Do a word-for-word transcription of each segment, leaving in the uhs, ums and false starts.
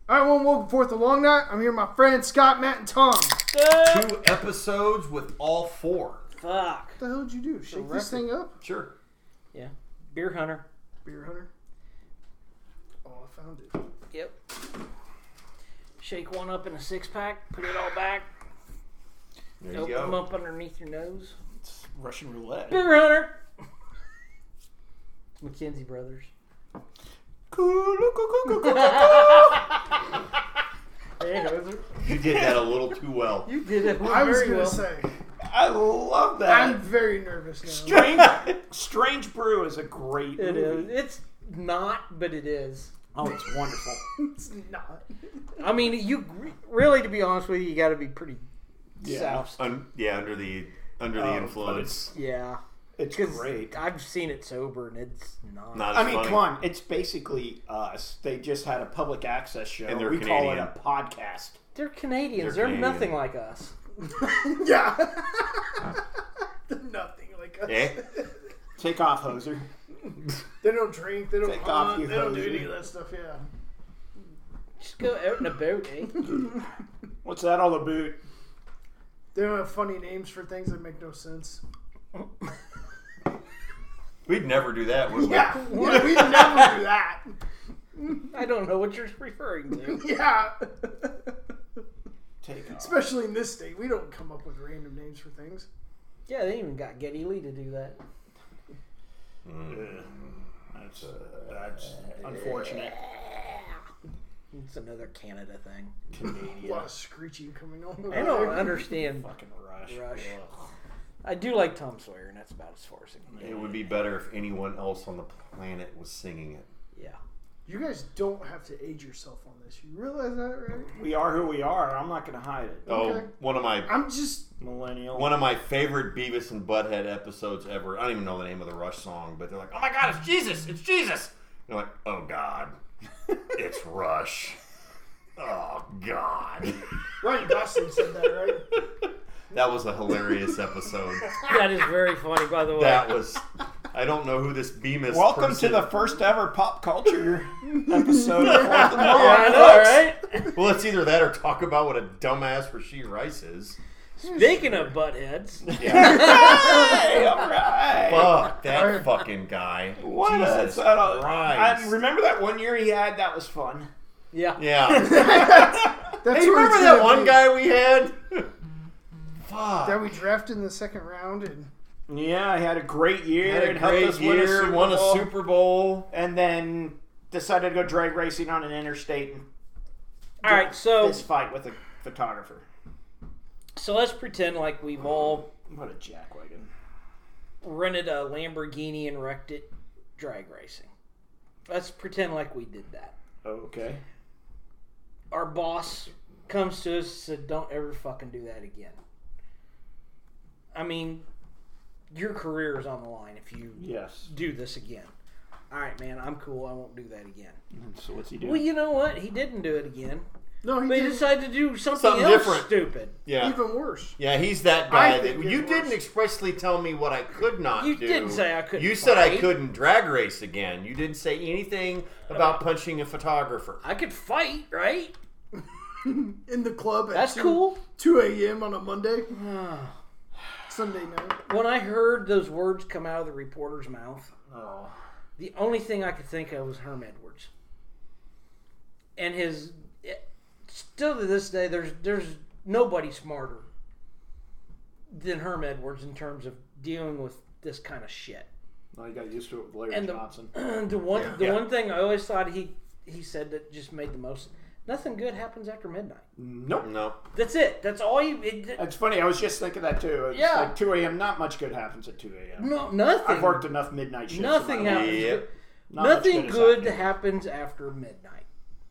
All right, well, welcome forth a long night. I'm here with my friends Scott, Matt, and Tom. Uh, Two episodes with all four. fuck. What the hell did you do? Shake this thing up? Sure. Yeah. Beer Hunter. Beer Hunter. Oh, I found it. Yep. Shake one up in a six pack. Put it all back. There you Open go. them up underneath your nose. It's Russian roulette. Beer Hunter. McKenzie Brothers. Hey, Hoser. You did that a little too well. You did it I was very going to well. say, I love that. I'm very nervous now. Strange, Strange Brew is a great It movie. is. It's not, but it is. Oh, it's wonderful. It's not. I mean, you really, to be honest with you, you got to be pretty Yeah. soused. Un- yeah, under the under the Oh, influence. Yeah. It's 'Cause great. I've seen it sober, and it's not. Not I as mean, funny. come on. It's basically us. They just had a public access show. And they're we Canadian. call it a podcast. They're Canadians. They're They're, Canadian. nothing like us. Yeah. Nothing like us. Eh? Take off, hoser. They don't drink. They don't Take off, hunt. you They don't do hoser. any of that stuff, yeah. Just go out in a boat, eh? What's that all about? They don't have funny names for things that make no sense. We'd never do that, would we? Yeah, yeah we'd never do that. I don't know what you're referring to. Yeah. Take off. Especially in this state, we don't come up with random names for things. Yeah, they even got Geddy Lee to do that. Ugh. That's, that's unfortunate. It's another Canada thing. A Canadian. lot of screeching coming on. I don't understand Fucking Rush. Rush. Ugh. I do like Tom Sawyer, and that's about as far as it can It go. would be better if anyone else on the planet was singing it. Yeah. You guys don't have to age yourself on this. You realize that, right? We are who we are. I'm not going to hide it. Oh, Okay. one of my I'm just. Millennial. one of my favorite Beavis and Butthead episodes ever. I don't even know the name of the Rush song, but they're like, "Oh my God, it's Jesus! It's Jesus!" And they're like, "Oh God, it's Rush." Oh God. Ryan Gosling said that, right? That was a hilarious episode. That is very funny, by the way. That was. I don't know who this Beavis. Welcome person. to the first ever pop culture episode of Fourth and yeah, Long, I know, folks. right? Well, it's either that or talk about what a dumbass Rasheed Rice is. Speaking of buttheads, Hey, all right. Fuck that fucking guy. What Jesus is that? Christ. I remember that one year he had. That was fun. yeah. Yeah. That's Hey, what remember it's that gonna one be. guy we had? Fuck. that we drafted in the second round, and Yeah, he had a great year. Had a and helped great us win a year, Super won a Bowl, Super Bowl. and then decided to go drag racing on an interstate and All right, so this fight with a photographer. so let's pretend like we've all What a jackwagon. rented a Lamborghini and wrecked it drag racing. Let's pretend like we did that. Okay. Our boss comes to us and said, "Don't ever fucking do that again." I mean, your career is on the line if you Yes. do this again. All right, man, I'm cool. I won't do that again. So what's he doing? Well, you know what? He didn't do it again. no, he But he did decided to do something, Something else different. stupid. Yeah. even worse. Yeah, he's that I guy think that it's you worse. didn't expressly tell me what I could not You do. didn't say I couldn't You said I fight. couldn't drag race again. You didn't say anything about punching a photographer. I could fight, right? In the club at That's two, cool. two a.m. on a Monday, Sunday night. When I heard those words come out of the reporter's mouth, Oh. the only thing I could think of was Herm Edwards. And his... Still to this day, there's there's nobody smarter than Herm Edwards in terms of dealing with this kind of shit. Well, you got used to it with Larry And the, Johnson. the one Yeah. the Yeah. one thing I always thought he he said that just made the most... Nothing good happens after midnight. Nope. No. That's it. That's all you... It, That's funny. I was just thinking that too. It's Yeah. like two a.m. Not much good happens at two a.m. no, nothing. I've worked enough midnight shifts. Nothing in my life. happens. Yeah. Not much Nothing is good happening. happens after midnight.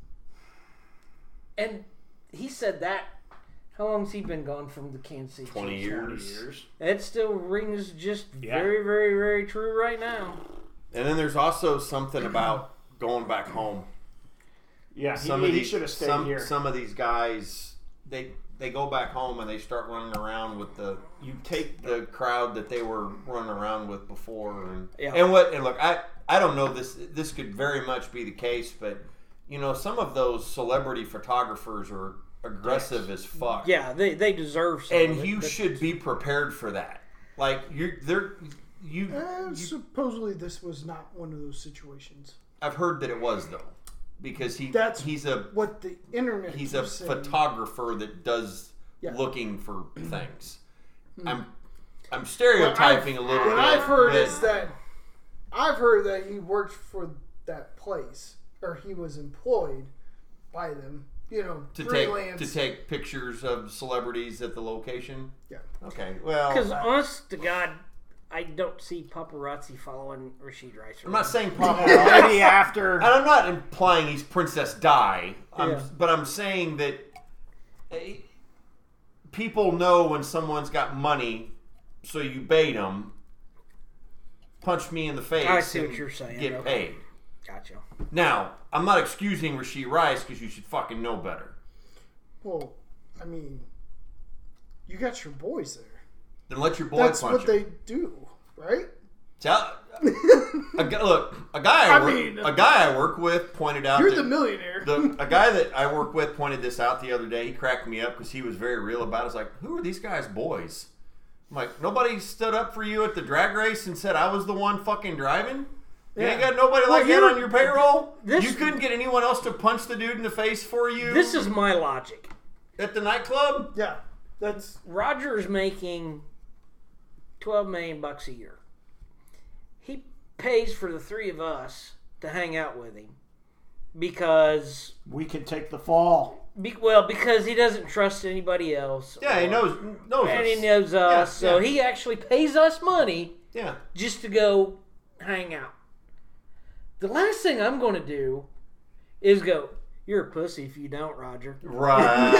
And he said that. How long's he been gone from the Kansas City twenty Chiefs? years. twenty years. That still rings just Yeah. very, very, very true right now. And then there's also something about going back home. Yeah, Some he, of he these should have stayed some, here. some of these guys they they go back home and they start running around with the You take the crowd that they were running around with before, and Yeah. and what and look, I I don't know this this could very much be the case, but you know, some of those celebrity photographers are aggressive as fuck. Yeah, they, they deserve some And of it, you but- should be prepared for that. Like, you're, they're, you, Uh, you supposedly, this was not one of those situations. I've heard that it was, though. Because he That's he's a What the internet he's a keeps saying. photographer that does Yeah. looking for things. I'm I'm stereotyping What a little I've- bit. What I've heard but is that I've heard that he worked for that place, or he was employed by them. You know, to take freelance. to take pictures of celebrities at the location. Yeah. Okay. Well, Because I- honest to God, I don't see paparazzi following Rashid Rice. I'm not saying Maybe paparazzi. after. And I'm not implying he's Princess Di. I'm, Yeah. But I'm saying that eh, people know when someone's got money, so you bait them. Punch me in the face. I see what and you're saying. Get Okay. paid. Gotcha. Now, I'm not excusing Rashid Rice because you should fucking know better. Well, I mean, you got your boys there. Then let your boy That's punch what him. they do, right? Tell, a, gu- look, a guy I, I work, mean- a guy I work with pointed out You're that the millionaire. the a guy that I work with pointed this out the other day. He cracked me up because he was very real about it. I was like, who are these guys' boys? I'm like, nobody stood up for you at the drag race and said I was the one fucking driving? You ain't Yeah. got nobody Well, like that you're- on your payroll? this- you couldn't get anyone else to punch the dude in the face for you This is my logic. at the nightclub? yeah, that's Roger is making twelve million bucks a year. He pays for the three of us to hang out with him because, We can take the fall. be, well, because he doesn't trust anybody else. Yeah, he or- knows knows and us. he knows us, Yeah, so yeah. he actually pays us money Yeah. just to go hang out. The last thing I'm going to do is go, you're a pussy if you don't, Roger. Right.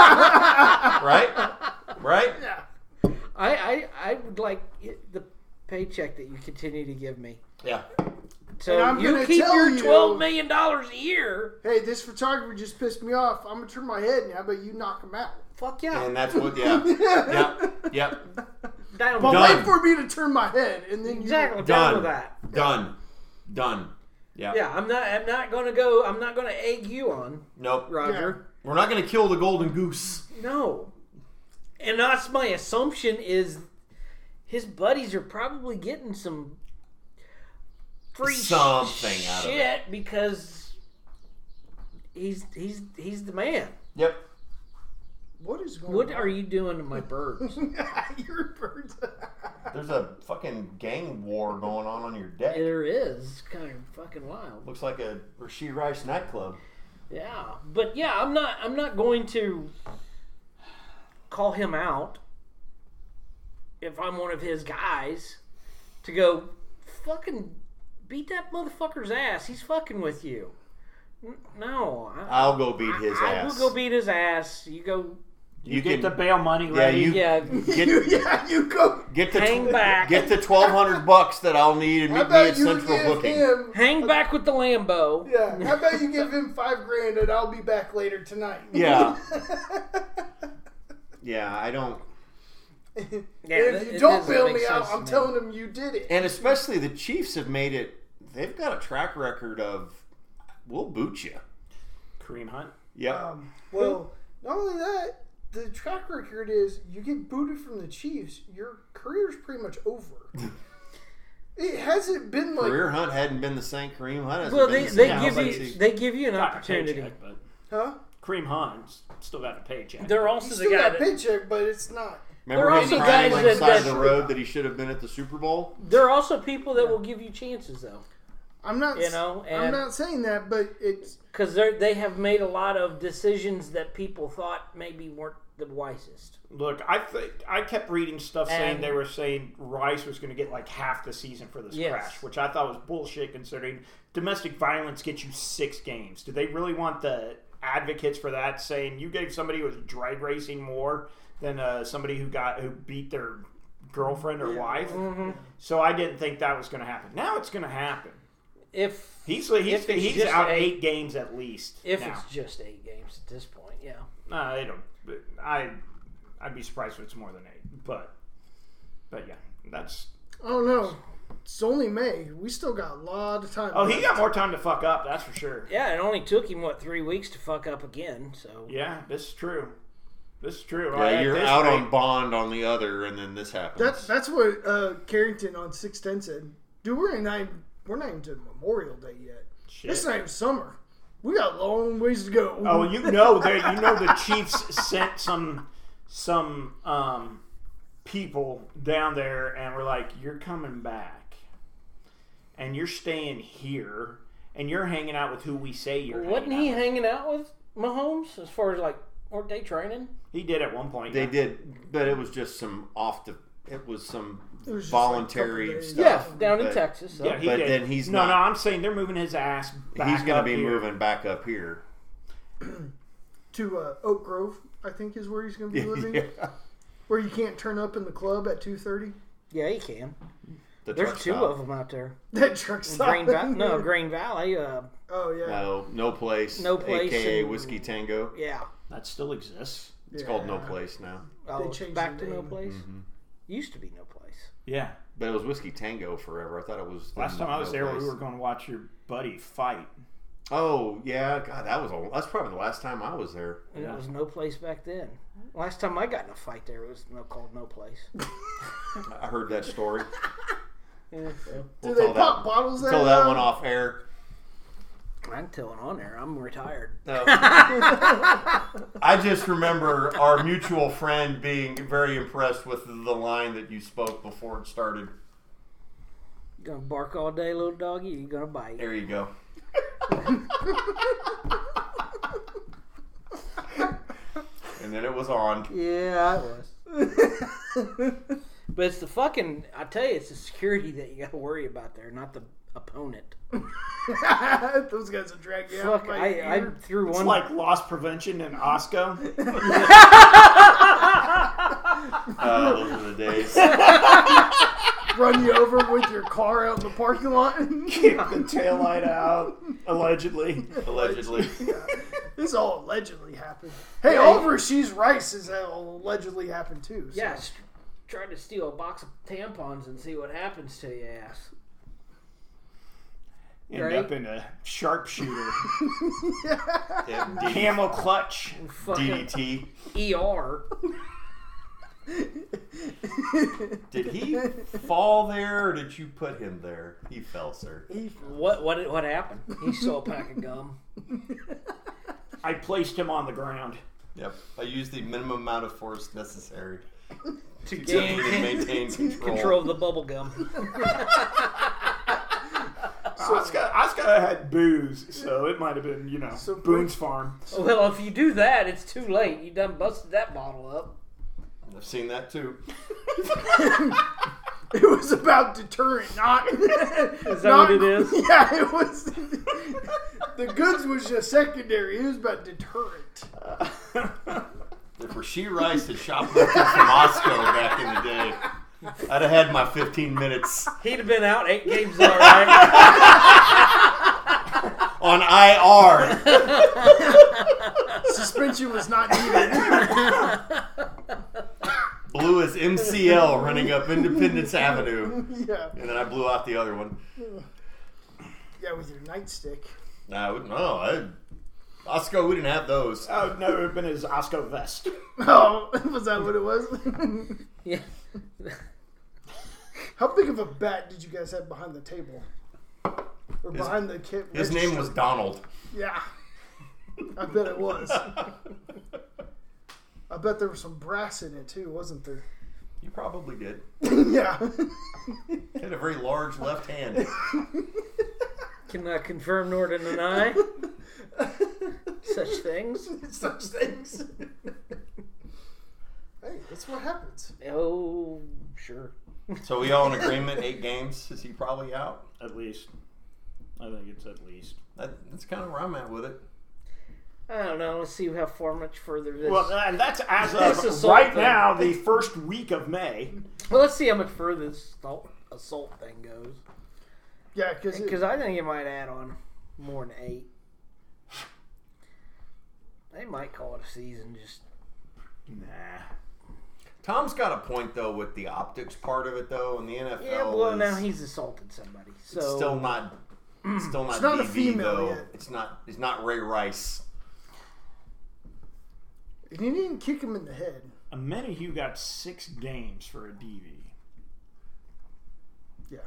right? Right? I, I, I would like it- the paycheck that you continue to give me. Yeah. So And I'm you gonna keep tell your you- twelve million dollars a year. hey, this photographer just pissed me off. I'm gonna turn my head now, but you knock him out. Fuck yeah. And that's what, yeah. Yep. Yep. Down But with Done. wait for me to turn my head, and then you Exactly. Down Done. with that. Done. Done. Yeah. Yeah, I'm not. I'm not going to go. I'm not going to egg you on, Nope. Roger. We're not going to kill the golden goose. No. And that's my assumption is his buddies are probably getting some free Something sh- out of shit because he's he's he's the man. Yep. What is going What on? are you doing to my birds? Your birds. There's a fucking gang war going on on your deck. There is. It's kind of fucking wild. Looks like a Rashid Rice nightclub. Yeah, but yeah, I'm not. I'm not going to call him out if I'm one of his guys to go fucking beat that motherfucker's ass. He's fucking with you. N- No, I, I'll go beat his I, ass. I will go beat his ass. You go. You, You get can- the bail money Yeah, ready. you Yeah, get yeah, you go. get the hang back. get the twelve hundred bucks that I'll need and How meet me at about you Central give Booking. him? hang back with the Lambo. Yeah. How about you give him five grand, and I'll be back later tonight. Yeah. Yeah, I don't. Yeah, And it- if you it don't doesn't bail make me out, sense to I'm me. telling him you did it. And especially the Chiefs have made it. They've got a track record of we'll boot you. Kareem Hunt. Yep. Um, well, not only that, the track record is you get booted from the Chiefs, your career's pretty much over. It hasn't been like, Career Hunt hadn't been the same. Kareem Hunt hasn't Well, been they, the they same. give But you see, they give you an Got a opportunity. paycheck, but huh? Kareem Hunt's still got a paycheck. They're You also the still guy got a that paycheck, but it's not. remember They're him also crying guys on the that- side of that- the road that he should have been at the Super Bowl. there are also people that will give you chances though, I'm not. you know, I'm and not saying that, but it's because they they have made a lot of decisions that people thought maybe weren't the wisest. Look, I think I kept reading stuff saying And- they were saying Rice was going to get like half the season for this Yes. crash, which I thought was bullshit considering domestic violence gets you six games. Do they really want the advocates for that saying you gave somebody who was drag racing more than uh, somebody who got who beat their girlfriend or wife? Mm-hmm. So I didn't think that was going to happen. Now it's going to happen. If He's he's, If it's he's just out eight- eight games at least. if now. it's just eight games at this point, yeah. Nah, they don't. I I'd be surprised if it's more than eight. But but yeah, that's I don't know. It's only May. We still got a lot of time. Oh, he left. got more time to fuck up. That's for sure. Yeah, it only took him what three weeks to fuck up again. So Yeah, this is true. This is true. Yeah, Right, you're at this out rate- on bond on the other, and then this happens. That's that's what uh, Carrington on six ten said. Dude, we're not even, we're not even to Memorial Day yet. Shit. It's not even summer. We got a long ways to go. Oh, well, you know that you know the Chiefs sent some some um, people down there and were like, "You're coming back, and you're staying here, and you're hanging out with who we say you're." wasn't hanging he out with." hanging out with Mahomes as far as like weren't they training? He did at one point. They yeah. did, but it was just some off the. It was some It was just voluntary like a couple days. stuff. Yeah, down in but Texas. So. Yeah, he But did. then he's no, not- no. I'm saying they're moving his ass back. He's going up to be here. moving back up here. To uh, Oak Grove, I think is where he's going to be living. Yeah. Where you can't turn up in the club at two thirty. Yeah, he can. The There's truck two stop. of them out there. That truck stop. Green Valley, no, Green Valley. Uh, Oh yeah. No, no place. No Place A K A and- Whiskey Tango. yeah. That still exists. It's Yeah. called No Place now. Oh, it's changed back the to no name. place. Mm-hmm. Used to be no place. Yeah. But it was Whiskey Tango forever. I thought it was. Last time I was No there, Place. we were going to watch your buddy fight. Oh yeah, God, that was a, that's probably the last time I was there. And Yeah. it was no place back then. Last time I got in a fight there, it was no called no place. I heard that story. Yeah, so. Do We'll they tell pop that, bottles there? Tell that now? one off air. I can tell it on there. I'm retired. No. I just remember our mutual friend being very impressed with the line that you spoke before it started. You gonna bark all day, little doggy? Or you gonna bite? There you go. And then it was on. Yeah, it was. But it's the fucking. I tell you, it's the security that you got to worry about there, not the opponent. Those guys will drag you out. Fuck, by I, your I ear. threw It's one. like loss prevention in Osco. Uh, those are the days. Run you over with your car out in the parking lot. Kick the taillight out, allegedly. Allegedly. This all allegedly happened. Hey, Oliver She's Rice is all allegedly happened too. So. Yeah, st- try to steal a box of tampons and see what happens to your ass. End Right. up in a sharpshooter. Yeah, D- Camel clutch. D D Fucking T. E R. Did he fall there or did you put him there? He fell, sir. What what what happened? He saw a pack of gum. I placed him on the ground. Yep. I used the minimum amount of force necessary To to gain maintain control. control of the bubble gum. Oscar, Oscar had booze, so it might have been, you know, So Boone's Farm. Well, if you do that, it's too late. You done busted that bottle up. I've seen that too. It was about deterrent, not. Is that what it is? Yeah, it was. The goods was just secondary. It was about deterrent. If Rasheed Rice had shoplifted from Osco back in the day, I'd have had my fifteen minutes He'd have been out eight games all right. on I R. Suspension was not needed. Blew his M C L running up Independence Avenue. Yeah. And then I blew out the other one. Yeah, with your nightstick. Nah, no, I, Osco, we didn't have those. Oh, no, it would have been his Oscar vest. Oh, was that what it was? Yeah. How big of a bat did you guys have behind the table? Or His- behind the kit? His register? name was Donald. Yeah. I bet it was. I bet there was some brass in it too, wasn't there? You probably did. Yeah. He had a very large left hand. Can I confirm nor deny such things? Such things. Hey, that's what happens. Oh, sure. So we all in agreement, eight games. Is he probably out? At least. I think it's at least. That, that's kind of where I'm at with it. I don't know. Let's see how far much further this. Well, and that's as This of assault right thing. now, the first week of May. well, let's see how much further this assault, assault thing goes. Yeah, because Because I think it might add on more than eight. They might call it a season. Just Nah. Tom's got a point though with the optics part of it though, and the N F L. Yeah, well, is, now he's assaulted somebody. So it's still not. It's still not. It's not a D V, female though. yet. It's not. It's not Ray Rice. And he didn't kick him in the head. Amenahue got six games for a D V. Yeah.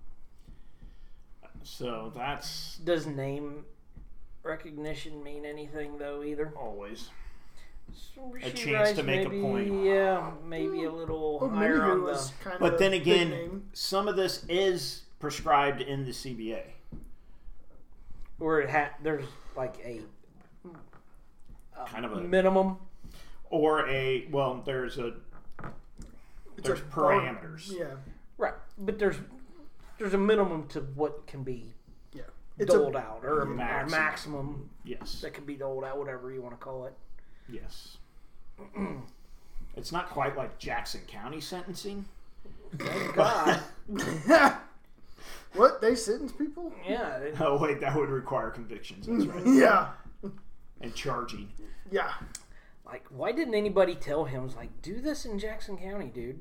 So that's does name recognition mean anything though either? always So a Rasheed chance Rice to make a maybe, point. Yeah, maybe a little Well, higher Mayhew on the. was kind But of then a big again, name. some of this is prescribed in the C B A. Where it ha- there's like a, a Kind of a- minimum. Or a well, there's a It's there's a bar- parameters. Yeah. Right, but there's there's a minimum to what can be Yeah. It's doled a, out, or a Maximum. maximum, maximum Yes. that can be doled out, whatever you want to call it. Yes. It's not quite like Jackson County sentencing. Thank God. What? They sentence people? Yeah, it- Oh wait, that would require convictions. That's right. Yeah. And charging. Yeah. like why didn't anybody tell him? It was like, do this in Jackson County, dude.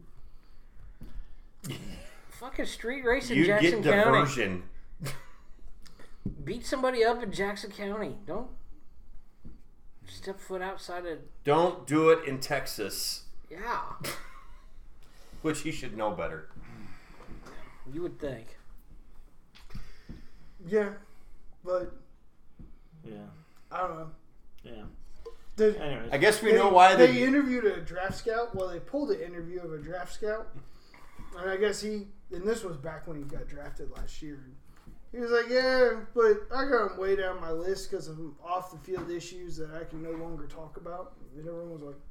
Fucking street race in You Jackson get County. diversion. Beat somebody up in Jackson County. Don't step foot outside of. Don't do it in Texas, Yeah, which he should know better. you would think. Yeah. But Yeah. I don't know. Yeah. The, Anyways. I guess we they, know why they they. interviewed a draft scout. Well, they pulled an interview of a draft scout, and I guess he. And this was back when he got drafted last year. He was like, "Yeah, but I got him way down my list because of off the field issues that I can no longer talk about." And everyone was like,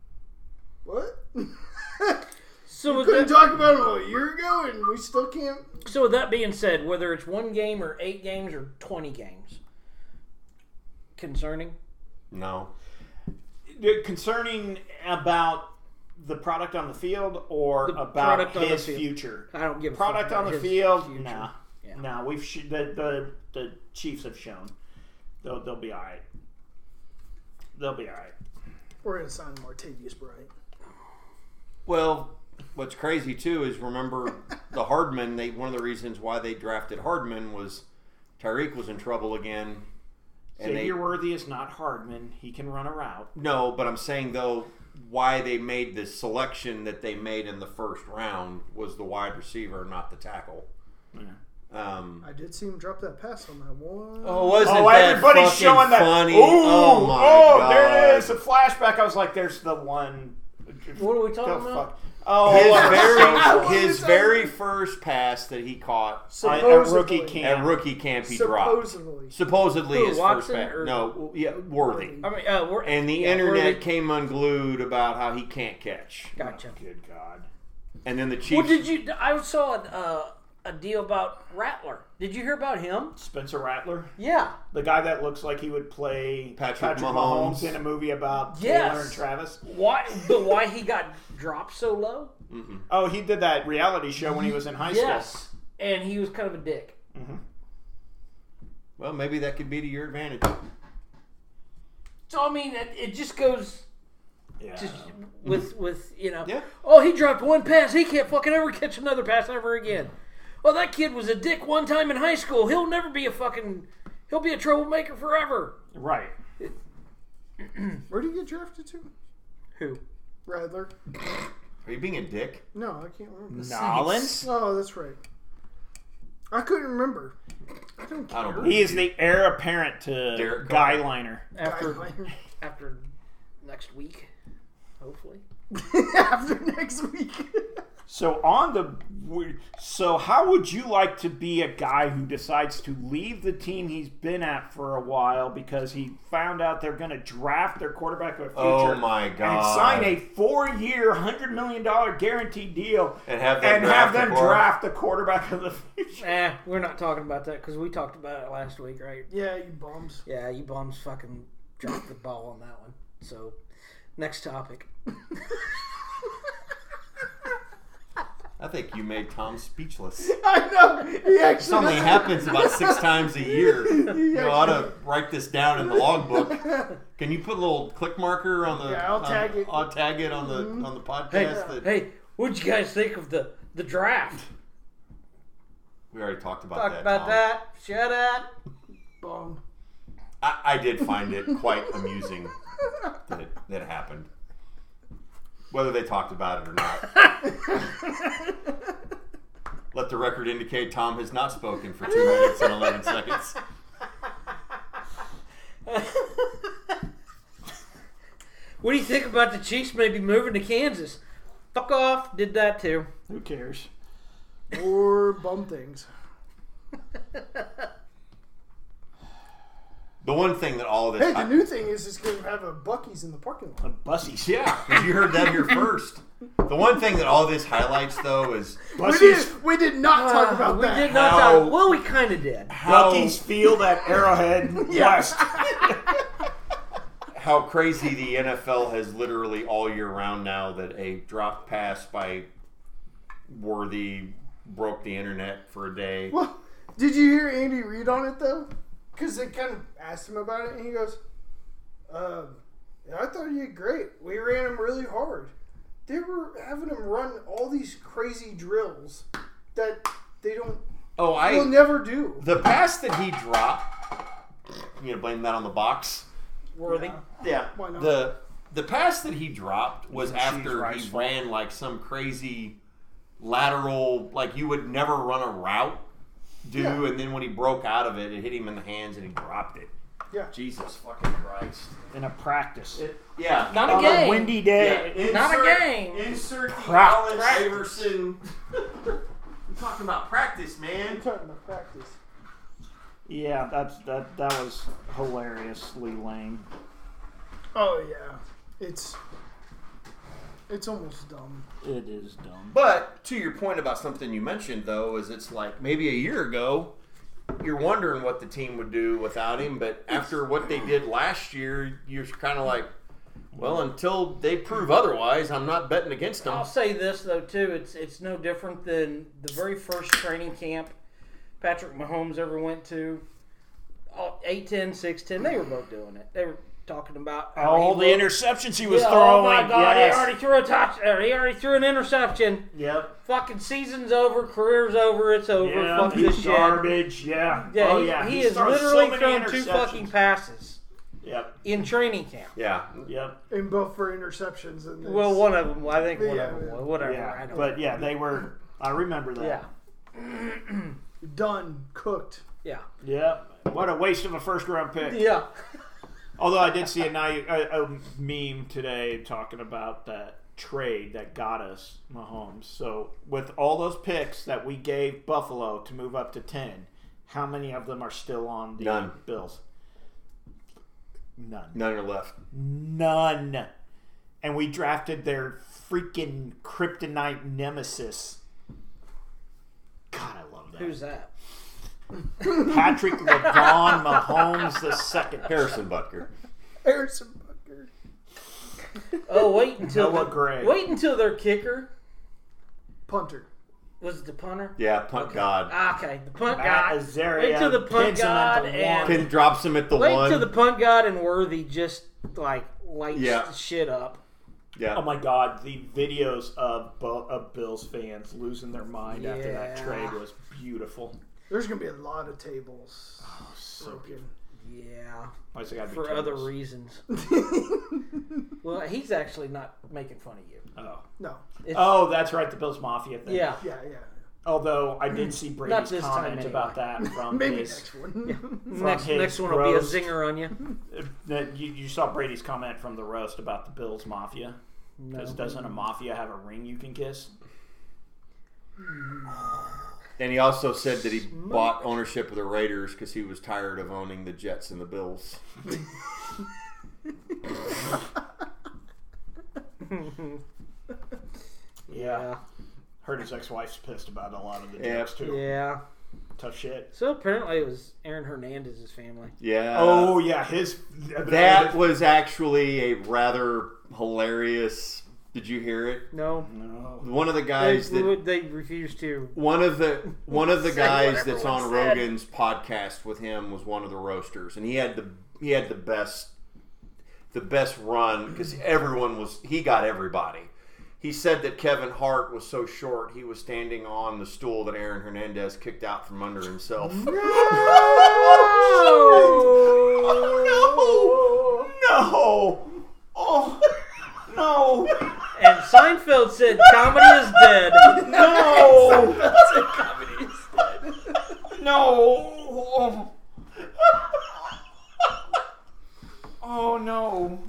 "What? So we with couldn't that, talk about him a year ago, and we still can't." so with that being said, whether it's one game or eight games or twenty games, concerning. No. Concerning about the product on the field or The about product on the his field. future. I don't give a Product fuck on about the his field, future. nah, Yeah. nah. We've sh- the, the the Chiefs have shown they'll they'll be all right. They'll be all right. We're gonna sign Martavius Bryant. Well, what's crazy too is remember the Hardman. They one of the reasons why they drafted Hardman was Tyreek was in trouble again. And Xavier they, Worthy is not Hardman. He can run a route. no, but I'm saying though why they made the selection that they made in the first round was the wide receiver, not the tackle. Yeah. Um, I did see him drop that pass on that one. oh, wasn't Oh, that everybody's fucking showing that. funny? Ooh, oh my oh, god! there it is. A flashback. I was like, "There's the one." What are we The talking about? fuck? Oh, His I'm so- very his very first pass that he caught at Supposedly. rookie camp. at rookie camp he dropped. Supposedly. Supposedly Who, his Watson first pass. or- No, yeah, Worthy. I mean, uh, we're, And the yeah, internet Worthy. came unglued about how he can't catch. Gotcha. Good God. And then the Well, Chiefs. did you? I saw a, uh, a deal about Rattler. Did you hear about him? Spencer Rattler, Yeah. the guy that looks like he would play Patrick Mahomes. Mahomes. in a movie about Yes. Taylor and Travis. Why? But why he got dropped so low? Mm-mm. Oh, he did that reality show when he was in high Yes. And he was kind of a dick. school. hmm Well, maybe that could be to your advantage. So I mean, it, it just goes Yeah. just with with you know. Yeah. Oh, he dropped one pass. He can't fucking ever catch another pass ever again. Oh, that kid was a dick one time in high school. He'll never be a fucking. He'll be a troublemaker forever. Right. Where did he get drafted to? Who? Rattler. Are you being a dick? No, I can't remember. Nolans. Oh, that's right. I couldn't remember. I don't care. I don't believe He is the heir apparent to Derek Guy Carr. Liner. After Guideline. after next week, hopefully. After next week. So on the so how would you like to be a guy who decides to leave the team he's been at for a while because he found out they're going to draft their quarterback of the future? Oh my And god! sign a four-year, hundred million dollar guaranteed deal and have them and draft have the them quarterback. draft the quarterback of the future. Eh, we're not talking about that because we talked about it last week, right? Yeah, you bums. Yeah, you bums fucking dropped the ball on that one. So, next topic. I think you made Tom speechless. I know. He actually Something doesn't- happens about six times a year. He You ought actually- to write this down in the logbook. Can you put a little click marker on the? Yeah, I'll on- tag it. I'll tag it on the Mhm. on the podcast. Hey, that hey, what'd you guys think of the, the draft? we already talked about Talk that. about Tom. that. Shut up. Bong. I, I did find it quite amusing that it, that it happened. Whether they talked about it or not. Let the record indicate Tom has not spoken for two minutes and eleven seconds. What do you think about the Chiefs maybe moving to Kansas? Fuck off. Did that too. Who cares? Or bum things. The one thing that all of this... Hey, the I- new thing is it's going to have a Buc-ee's in the parking lot. A bussies. yeah, you heard that here first. The one thing that all this highlights, though, is We Bussies. did, we did not talk about we that. did not How- talk. Well, we kind of did. how, Bucky's Field at Arrowhead West. how crazy the N F L has literally all year round now that a drop pass by Worthy broke the internet for a day. Well, did you hear Andy Reid on it, though? Because they kind of asked him about it, and he goes, um, yeah, I thought you did great. We ran him really hard. They were having him run all these crazy drills that they don't, Oh, I... will never do. The pass that he dropped, you gonna blame that on the box? Worthy. Yeah. Yeah. Why not? The the pass that he dropped was Cheese after rice he fault. ran like some crazy lateral, like you would never run a route do, Yeah. and then when he broke out of it, it hit him in the hands and he dropped it. Yeah. Jesus fucking Christ. In a practice. It, yeah. Not a On game. a windy day. Yeah, Not a insert- game. Insert the Practice. Allen Iverson. We're talking about practice, I'm man. talking about practice. Yeah, that's that. That was hilariously lame. Oh, yeah. It's, it's almost dumb. It is dumb. But to your point about something you mentioned, though, is it's like maybe a year ago, you're wondering what the team would do without him. But after what they did last year, you're kind of like, well, until they prove otherwise, I'm not betting against them. I'll say this though too. It's it's no different than the very first training camp Patrick Mahomes ever went to. All, eight ten, six ten, they were both doing it. They were talking about how All he the looked. interceptions he was Yeah, throwing. oh my God! yes. He already threw a touch. uh, He already threw an interception. Yep. Fucking season's over. Career's over. It's over. Yeah, Fuck he's this shit. garbage. Yeah. Yeah, oh he, yeah. he He's has thrown literally so many thrown two interceptions. fucking passes Yep. in training camp. Yeah. Yep. And both for interceptions. And it's- Well, one of them. I think one Yeah, of them. yeah. was. Whatever. I Yeah. don't But yeah, they were. I remember that. Yeah. done, cooked. Yeah. Yep. What a waste of a first round pick. Yeah. Although I did see a, nice, a, a meme today talking about that trade that got us Mahomes. So with all those picks that we gave Buffalo to move up to ten, how many of them are still on the None. Bills? None. None are left. None. And we drafted their freaking kryptonite nemesis. God, I love that. Who's that? Patrick LeVon Mahomes the second. Harrison Butker. Harrison Butker. Oh, wait until Noah the, Gray. wait until their kicker Punter. was it the punter. Yeah, punt Okay. god. Ah, okay, the punt Matt god. Azaria Wait till the punt pins him at god the and one. Pin drops him at the wait one. till the punt god and Worthy just like lights Yeah. the shit up. yeah. Oh my God! The videos of, Bo- of Bills fans losing their mind after that Yeah. trade was beautiful. There's going to be a lot of tables Oh, so broken. Yeah, Why's it gotta be for tables? other reasons. Well, he's actually not making fun of you. Oh. No. It's, oh, that's right, the Bills Mafia thing. yeah. Yeah, yeah. Although I did see Brady's this time, comment anyway. about that from Maybe his. next one. Next his next one will be a roast. zinger on you. uh, that you, you saw Brady's comment from the roast about the Bills Mafia. Because No. doesn't a mafia have a ring you can kiss? And he also said that he bought ownership of the Raiders because he was tired of owning the Jets and the Bills. Yeah. Heard his ex-wife's pissed about a lot of the Yeah. jokes too. Yeah. Tough shit. So apparently it was Aaron Hernandez's family. Yeah. Oh yeah, his That was actually a rather hilarious Did you hear it? No. No. One of the They, guys that they refuse to. one of the one of the Say guys what that's everyone on said. Rogan's podcast with him was one of the roasters, and he had the he had the best the best run because everyone was he got everybody. He said that Kevin Hart was so short he was standing on the stool that Aaron Hernandez kicked out from under himself. No! Oh, no! Oh, no! And Seinfeld said comedy is dead. No! Comedy is dead. No! Oh, no.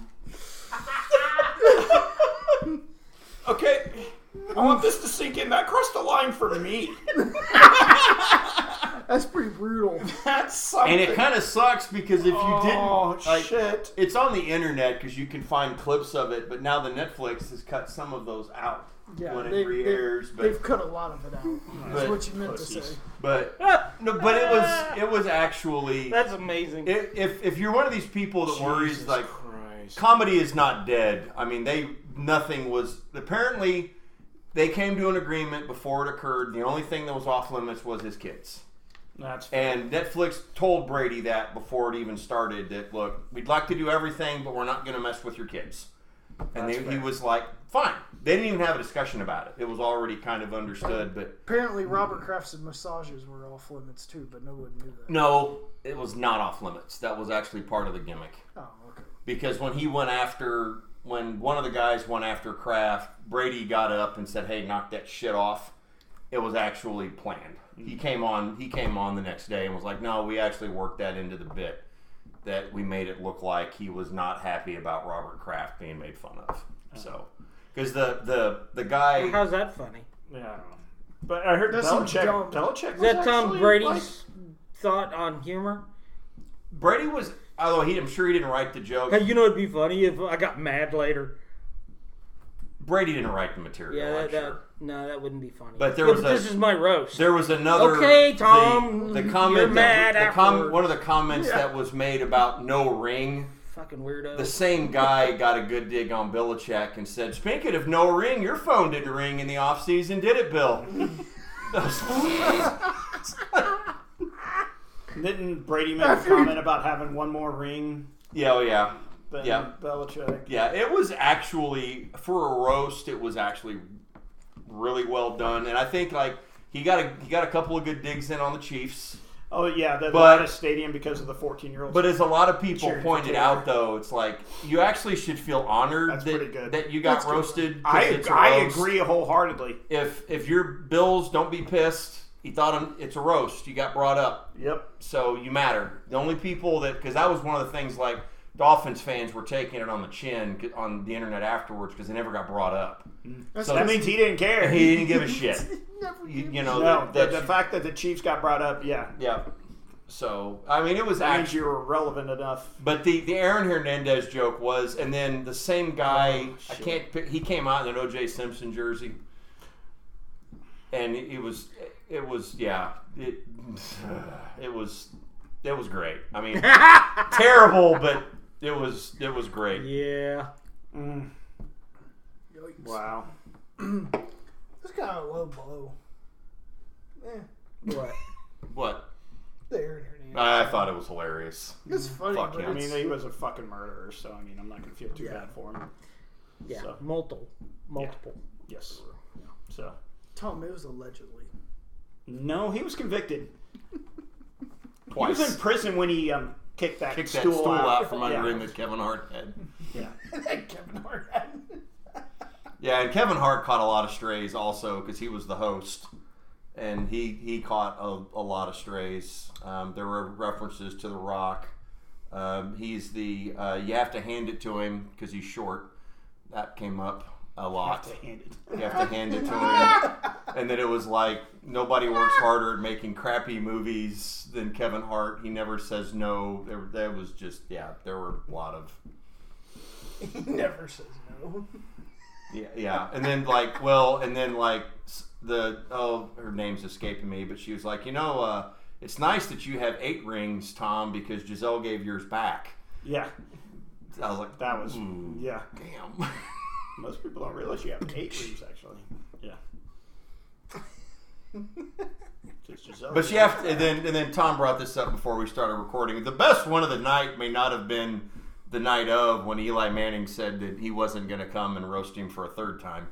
Okay, I want this to sink in. That crossed the line for me. That's pretty brutal. That's something. And it kind of sucks because if you oh, didn't, like, shit. it's on the internet because you can find clips of it, but now the Netflix has cut some of those out Yeah, when it they, re-airs. they, But they've cut a lot of it out. That's But- what you meant to Pussies. say. but no, but it was it was actually That's amazing. if if if you're one of these people that worries Jesus like Christ. comedy is not dead. I mean, they nothing was apparently they came to an agreement before it occurred. The only thing that was off limits was his kids. That's fair. And Netflix told Brady that before it even started that, look, we'd like to do everything, but we're not going to mess with your kids. And That's they, he fair. was like, fine. They didn't even have a discussion about it. It was already kind of understood, but Apparently, Robert Kraft's massages were off limits too, but no one knew that. no, it was not off limits. That was actually part of the gimmick. Oh, okay. Because when he went after, when one of the guys went after Kraft, Brady got up and said, hey, knock that shit off. It was actually planned. He came on. He came on the next day and was like, "No, we actually worked that into the bit. That we made it look like he was not happy about Robert Kraft being made fun of." So, because the the the guy, How's that funny? Yeah, I don't know. But I heard That's some Belichick. dumb- Belichick Is was that Tom actually, Brady's like- thought on humor? Brady was, although he, I'm sure he didn't write the joke. Hey, you know it'd be funny if I got mad later. Brady didn't write the material. Yeah, I'm that, that sure. no, that wouldn't be funny. But there Yeah, was a- this is my roast. There was another. Okay, Tom, The, the you're comment. mad that, the com, afterwards. one of the comments Yeah. that was made about no ring. Fucking weirdo. The same guy got a good dig on Belichick and said, speaking of no ring, your phone didn't ring in the offseason, did it, Bill? Didn't Brady make a comment about having one more ring yeah, oh yeah. than Yeah. Belichick? Yeah, it was actually, for a roast, it was actually really well done. And I think, like, he got a, he got a couple of good digs in on the Chiefs. Oh yeah, the But- loudest stadium because of the fourteen-year-olds. But as a lot of people Cheering for pointed Taylor. out, though, it's like, you actually should feel honored That's that, pretty good. that you got That's good. roasted. 'cause I it's a I roast. agree wholeheartedly. If, if your Bills, don't be pissed. He thought it's a roast. You got brought up. Yep. So you matter. The only people that, because that was one of the things, like, Dolphins fans were taking it on the chin on the internet afterwards because they never got brought up. That's So That means he didn't care. He didn't give a shit. Never You, did. you know, no, that, the, that the fact that the Chiefs got brought up, yeah, yeah. So, I mean, it was that means actually, you were relevant enough. but the, the Aaron Hernandez joke was, and then the same guy, Oh, I shit. can't pick, he came out in an O J Simpson jersey. And it, it was, it was, yeah, it, it was, it was great. I mean, terrible, but it was, it was great. yeah. Mm, Yikes. wow. That's kind of a low blow. Eh, What? What? the Aaron Hernandez. I thought it was hilarious. It's funny, Fuck but him. I mean, it's, he was a fucking murderer, so I mean, I'm not gonna feel too Yeah. bad for him. Yeah. So. Multiple. Multiple. Yes. So Tom, it was allegedly. no, he was convicted. Twice. He was in prison when he um, kicked that Kicked that stool, stool out, from under yeah. him that Kevin Hart had. Yeah. That Kevin Hart had. Yeah, and Kevin Hart caught a lot of strays also because he was the host, and he he caught a, a lot of strays. Um, there were references to The Rock. Um, he's the uh, you have to hand it to him because he's short. That came up a lot. Have to hand it. You have to hand it to him, and then it was like nobody works harder at making crappy movies than Kevin Hart. He never says no. There, there was just yeah, there were a lot of. He never says no. Yeah, yeah, and then like, well, and then like s- the oh, her name's escaping me, but she was like, you know, uh, it's nice that you have eight rings, Tom, because Giselle gave yours back. Yeah. I was like, That was "Ooh, yeah. damn." Most people don't realize you have eight rings, actually. Yeah. Just Giselle. But you have to, and then and then Tom brought this up before we started recording. The best one of the night may not have been the night of when Eli Manning said that he wasn't going to come and roast him for a third time.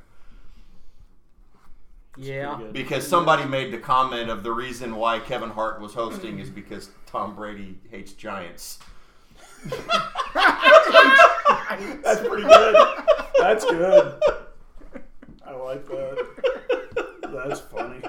Yeah. Because somebody made the comment of the reason why Kevin Hart was hosting is because Tom Brady hates Giants. That's pretty good. That's good. I like that. That's funny.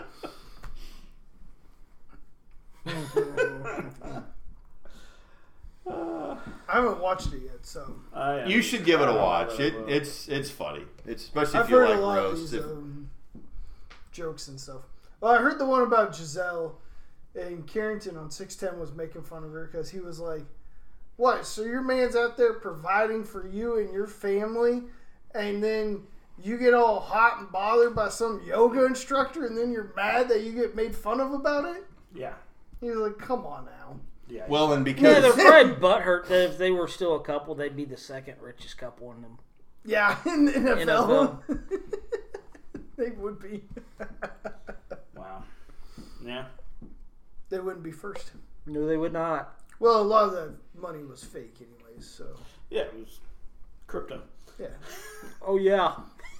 I haven't watched it yet, so I, You should give it a I watch. love It, it. it's it's funny. It's especially I've if you heard like a lot of roast. these If- um, jokes and stuff. Well, I heard the one about Giselle and Carrington on six ten was making fun of her because he was like, "What? So your man's out there providing for you and your family, and then you get all hot and bothered by some yoga instructor, and then you're mad that you get made fun of about it?" Yeah. He was like, "Come on now." Yeah. well, and Yeah, because they're probably butthurt that if they were still a couple, they'd be the second richest couple in them. Yeah, in the N F L, N F L. they would be. Wow. Yeah. They wouldn't be first. No, they would not. Well, a lot of the money was fake, anyways. So Yeah, it was crypto. yeah, Oh yeah.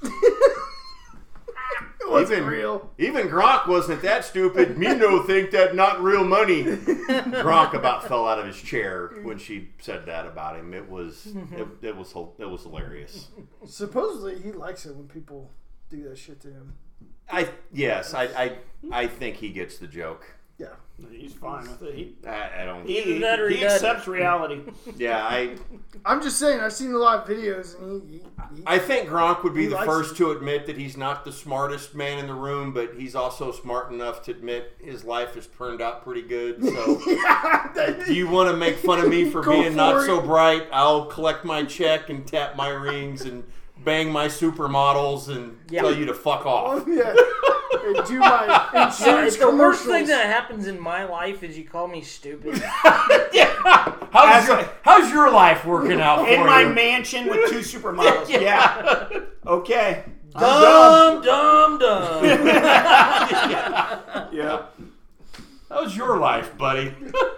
it wasn't even real. even Gronk wasn't that stupid. Me no think that not real money. Gronk about fell out of his chair when she said that about him. It was it, it was it was hilarious. Supposedly, he likes it when people do that shit to him. I yes, I I, I think he gets the joke. Yeah, He's fine with it. He, I, I don't. he, Either that or he he doesn't. accepts reality. Yeah, I I'm just saying. I've seen a lot of videos, and he. he, he I think Gronk would be He the likes first it. to admit that he's not the smartest man in the room, but he's also smart enough to admit his life has turned out pretty good. So, yeah, that- do you want to make fun of me for Go being for not it. so bright? I'll collect my check and tap my rings and bang my supermodels and Yeah. tell you to fuck off. yeah. And do my Yeah, insurance the worst thing commercials. that happens in my life is you call me stupid. Yeah. How's As your, a- how's your life working out for In my you? mansion with two supermodels. Yeah. Yeah. Okay. I'm Dumb, dumb, dumb. Yeah. Yeah. How's your life, buddy?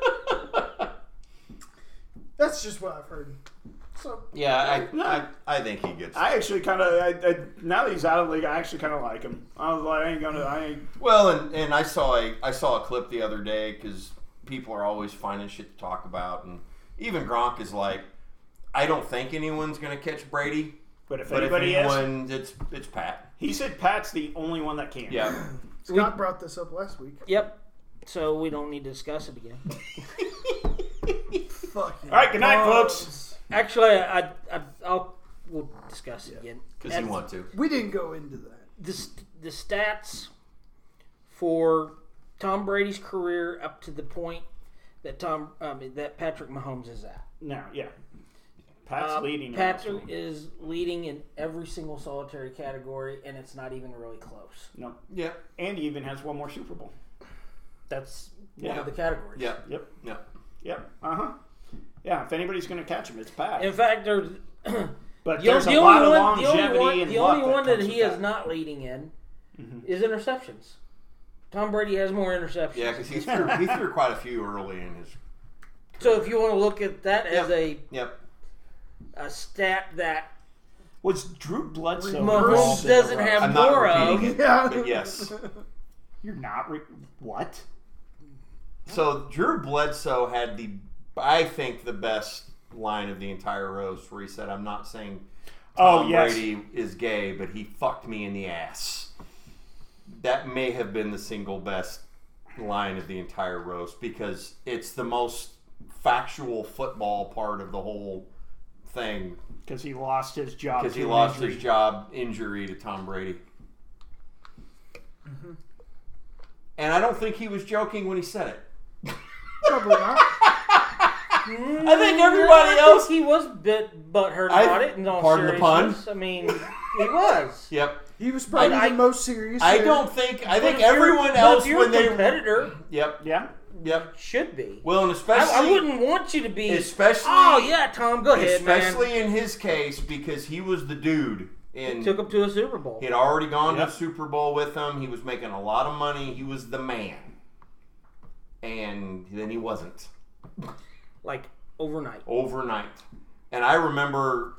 That's just what I've heard. So Yeah, I, I, I think he gets. I actually kind of, I, I, now that he's out of the league, I actually kind of like him. I was like, I ain't gonna, I ain't. Well, and, and I saw a I saw a clip the other day because people are always finding shit to talk about, and even Gronk is like, I don't think anyone's gonna catch Brady, But if but if anybody is, anyone, it's it's Pat. he said Pat's the only one that can. Yeah, Scott brought this up last week. Yep. So we don't need to discuss it again. Fucking All right, good night, balls. folks. Actually, I, I, I'll we'll discuss it again. because you As- want to. We didn't go into that. the st- the stats for Tom Brady's career up to the point that Tom I mean, that Patrick Mahomes is at. No, yeah. Pat's Uh, leading. in Patrick this one. is leading in every single solitary category, and it's not even really close. No. Yeah, And he even has one more Super Bowl. That's one Yeah. of the categories. yeah, Yep. yeah. Yep. Uh huh. Yeah. If anybody's going to catch him, it's Pat. In fact, there's but the, there's the a lot only of one, the longevity only one, and the luck only one that comes he with is not leading in Mhm. is interceptions. Tom Brady has more interceptions. Yeah, because he threw he threw quite a few early in his. So if you want to look at that as Yep. a Yep. a stat that Was Drew Bledsoe Mahomes involved in the doesn't rush? have I'm not more repeating of. it, Yeah. but yes. You're not. Re- what? So Drew Bledsoe had the, I think, the best line of the entire roast where he said, "I'm not saying Tom Oh, yes. Brady is gay, but he fucked me in the ass." That may have been the single best line of the entire roast because it's the most factual football part of the whole thing Because he lost his job. because he to an lost injury. his job injury to Tom Brady. Mm-hmm. And I don't think he was joking when he said it. Probably not. I think everybody I else. think he was bit butthurt I- about it. In all pardon the pun. seriousness. I mean, he was. Yep. He was probably I- the most serious. I there. don't think. I But think if you're- everyone but else if you're when a they. competitor Yep. Yeah. Yep. should be. Well, and I, especially. I wouldn't want you to be. Especially. Oh yeah, Tom, go ahead, man. Especially in his case because he was the dude And took him to a Super Bowl. he had already gone Yep. to the Super Bowl with them. He was making a lot of money. He was the man. And then he wasn't. Like, overnight. Overnight. And I remember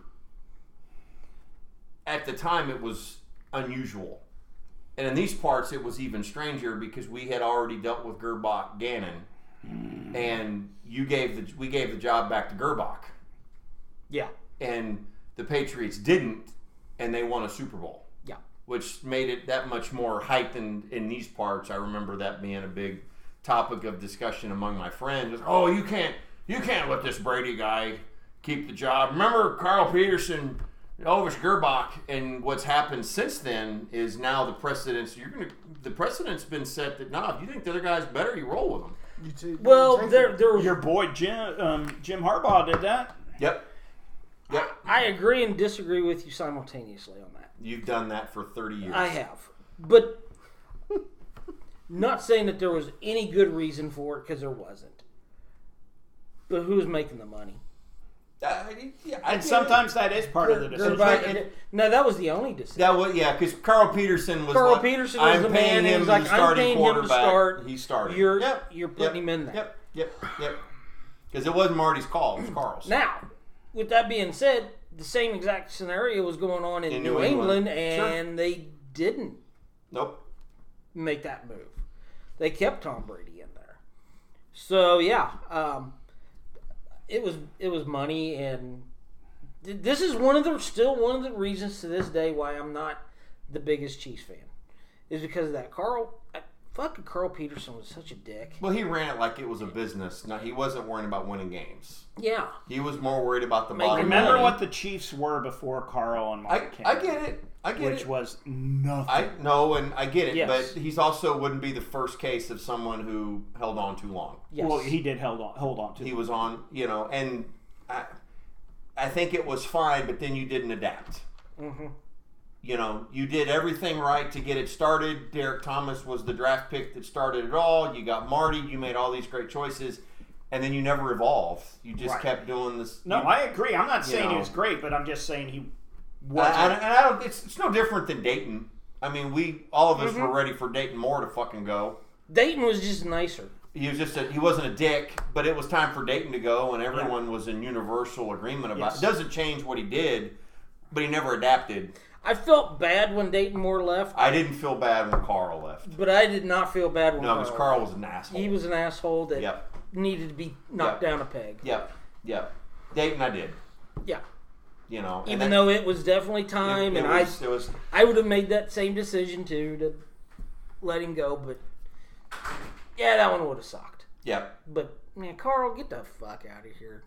at the time it was unusual. And in these parts it was even stranger because we had already dealt with Gerbach Gannon. And you gave the we gave the job back to Gerbach. Yeah. And the Patriots didn't, and they won a Super Bowl. Yeah. Which made it that much more hyped in, in these parts. I remember that being a big topic of discussion among my friends. Oh, you can't you can't let this Brady guy keep the job. Remember Carl Peterson, Elvis Gerbach, and what's happened since then is now the precedence. You're gonna the precedent's been set that nah, if you think the other guy's better, you roll with him. You t- you Well, take there, it. there was. Your boy Jim um, Jim Harbaugh did that. Yep. Yep. I agree and disagree with you simultaneously on that. You've done that for thirty years. I have, but not saying that there was any good reason for it because there wasn't. But who was making the money? Uh, yeah, I And get sometimes that is part of the Ger- decision. Gerbach- It- it- no, that was the only decision. That was yeah, because Carl Peterson was Carl like, Peterson was I'm the paying man. him He was the like, I'm starting paying him to quarterback. start. He started. You're yep. you're putting yep. him in there. Yep. Yep. Yep. Because it wasn't Marty's call; it was Carl's. Now, with that being said, the same exact scenario was going on in, In New, New England, England. Sure. and they didn't Nope. make that move. They kept Tom Brady in there. So yeah, um, it was it was money, and th- this is one of the still one of the reasons to this day why I'm not the biggest Chiefs fan is because of that. Carl, I, fucking Carl Peterson was such a dick. Well, he ran it like it was a business. No, he wasn't worrying about winning games. Yeah, He was more worried about the Making bottom money. Remember line. what the Chiefs were before Carl and I, Mark came, I get it. I get which it. was nothing. I know, and I get it. Yes. But he's also wouldn't be the first case of someone who held on too long. yes. Well, he did hold on, hold on to. He it. was on, you know, and I, I think it was fine, but then you didn't adapt. Mhm. You know, you did everything right to get it started. Derek Thomas was the draft pick that started it all. You got Marty. You made all these great choices, and then you never evolved. You just Right. kept doing this. No, you, I agree. I'm not saying know. he was great, but I'm just saying he I, wasn't. I, and I don't. It's, it's no different than Dayton. I mean, we all of us Mm-hmm. were ready for Dayton Moore to fucking go. Dayton was just nicer. He was just a, he wasn't a dick, but it was time for Dayton to go, and everyone was in universal agreement about Yes. it. Doesn't change what he did, but he never adapted. I felt bad when Dayton Moore left, I didn't feel bad when Carl left. but I did not feel bad when No, because Carl Carl left. was an asshole. He was an asshole that Yep. needed to be knocked Yep. down a peg. Yep. Yep. Dayton, I did. Yeah. You know, and Even that- though it was definitely it, time, it and was, it was I, I would have made that same decision too to let him go. But yeah, that one would have sucked. yep. But man, Carl, get the fuck out of here.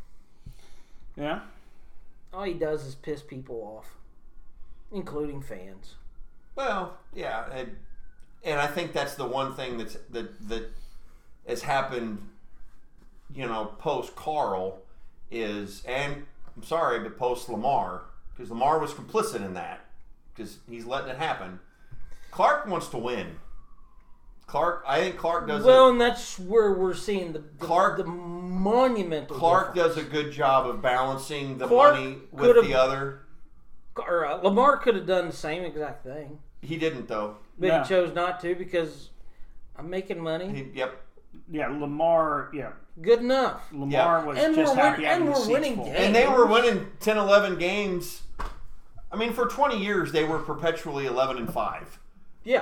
yeah. All he does is piss people off, including fans. Well, yeah, and, and I think that's the one thing that's that that has happened, you know, post Carl is, and I'm sorry, but post Lamar, because Lamar was complicit in that, because he's letting it happen. Clark wants to win. Clark, I think Clark does. Well, a, and that's where we're seeing the the, Clark- the monumental. Clark difference. does a good job of balancing the Clark money with could've- the other. Or, uh, Lamar could have done the same exact thing, He didn't though. but No. he chose not to because I'm making money. He, yep. Yeah, Lamar. Yeah, Good enough. Lamar Yeah. was And just we're happy win- having and the we're seats winning full. games. And they were winning ten, eleven games. I mean, for twenty years, they were perpetually eleven and five. Yeah.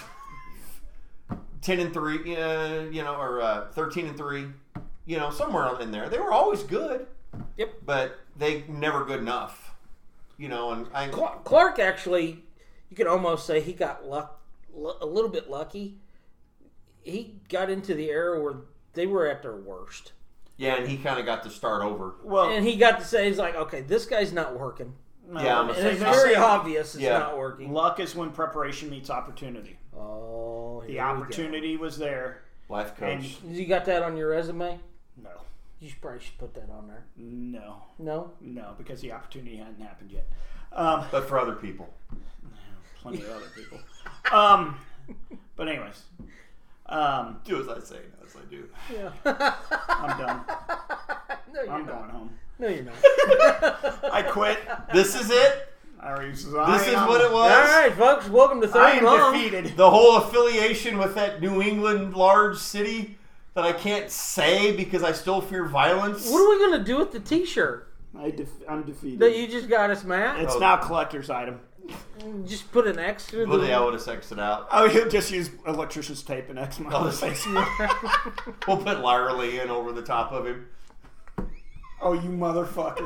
ten and three, uh, you know, or uh, thirteen and three, you know, somewhere in there. They were always good. Yep. But they never good enough, you know. And I, Cl- Clark actually, you could almost say he got luck, l- a little bit lucky. He got into the era where they were at their worst, yeah, and he kind of got to start over. Well, and he got to say, "He's like, okay, this guy's not working, no, Yeah, I'm they- and it's they very say obvious it's Yeah. not working." luck is when preparation meets opportunity. Oh, The here we go. opportunity was there. Life And coach. You got that on your resume? no, You should probably should put that on there. no, No. no, because the opportunity hadn't happened yet. Um, But for other people. plenty of other people. Um, but anyways, um, Do as I say, not as I do. Yeah. I'm done. no, you're I'm not. going home. No, you're not. I quit. This is it. I already where he says, This is what it All was. right, folks. Welcome to I Third am Long. defeated. The whole affiliation with that New England large city that I can't say because I still fear violence. What are we gonna do with the T-shirt I def- I'm defeated. that you just got us, Matt? it's Oh. now a collector's item. Just put an X through Well, the. yeah, I would have sexed it out. Oh, he'll just use electrician's tape and X I'll my just- face. We'll put Lyra Lee in over the top of him. Oh, you motherfucker.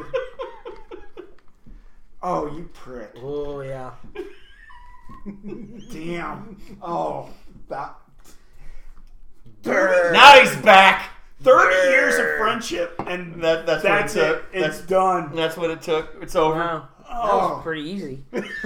Oh, you prick. Oh yeah. Damn. Oh, that. Now he's back. thirty years of friendship, and That, that's, that's what it it. took. It's That's, done. that's what it took. It's over. Wow. That Oh. was pretty easy.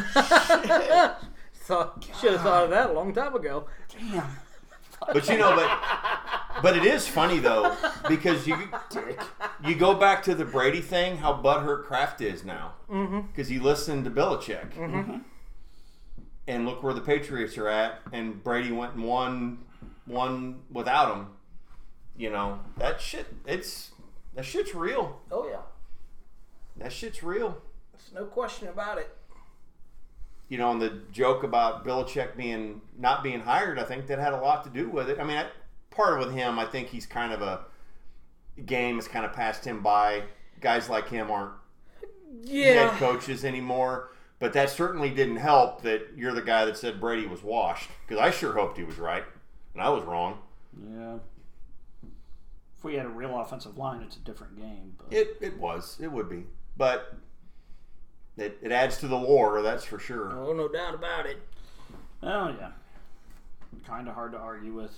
Thought should have thought of that a long time ago. Damn. But you know, but but it is funny though because you you go back to the Brady thing, how butthurt Kraft is now because he listened to Belichick, Mm-hmm. and look where the Patriots are at, and Brady went and won one without him. You know that shit. It's that shit's real. Oh yeah. That shit's real. There's no question about it. You know, and the joke about Belichick being not being hired, I think that had a lot to do with it. I mean, I, part with him, I think he's kind of a game has kind of passed him by. Guys like him aren't Yeah. head coaches anymore, but that certainly didn't help that you're the guy that said Brady was washed, because I sure hoped he was right, and I was wrong. Yeah. If we had a real offensive line, it's a different game. But It it was, it would be, but it, it adds to the lore, that's for sure. Oh, no doubt about it. oh yeah, kind of hard to argue with.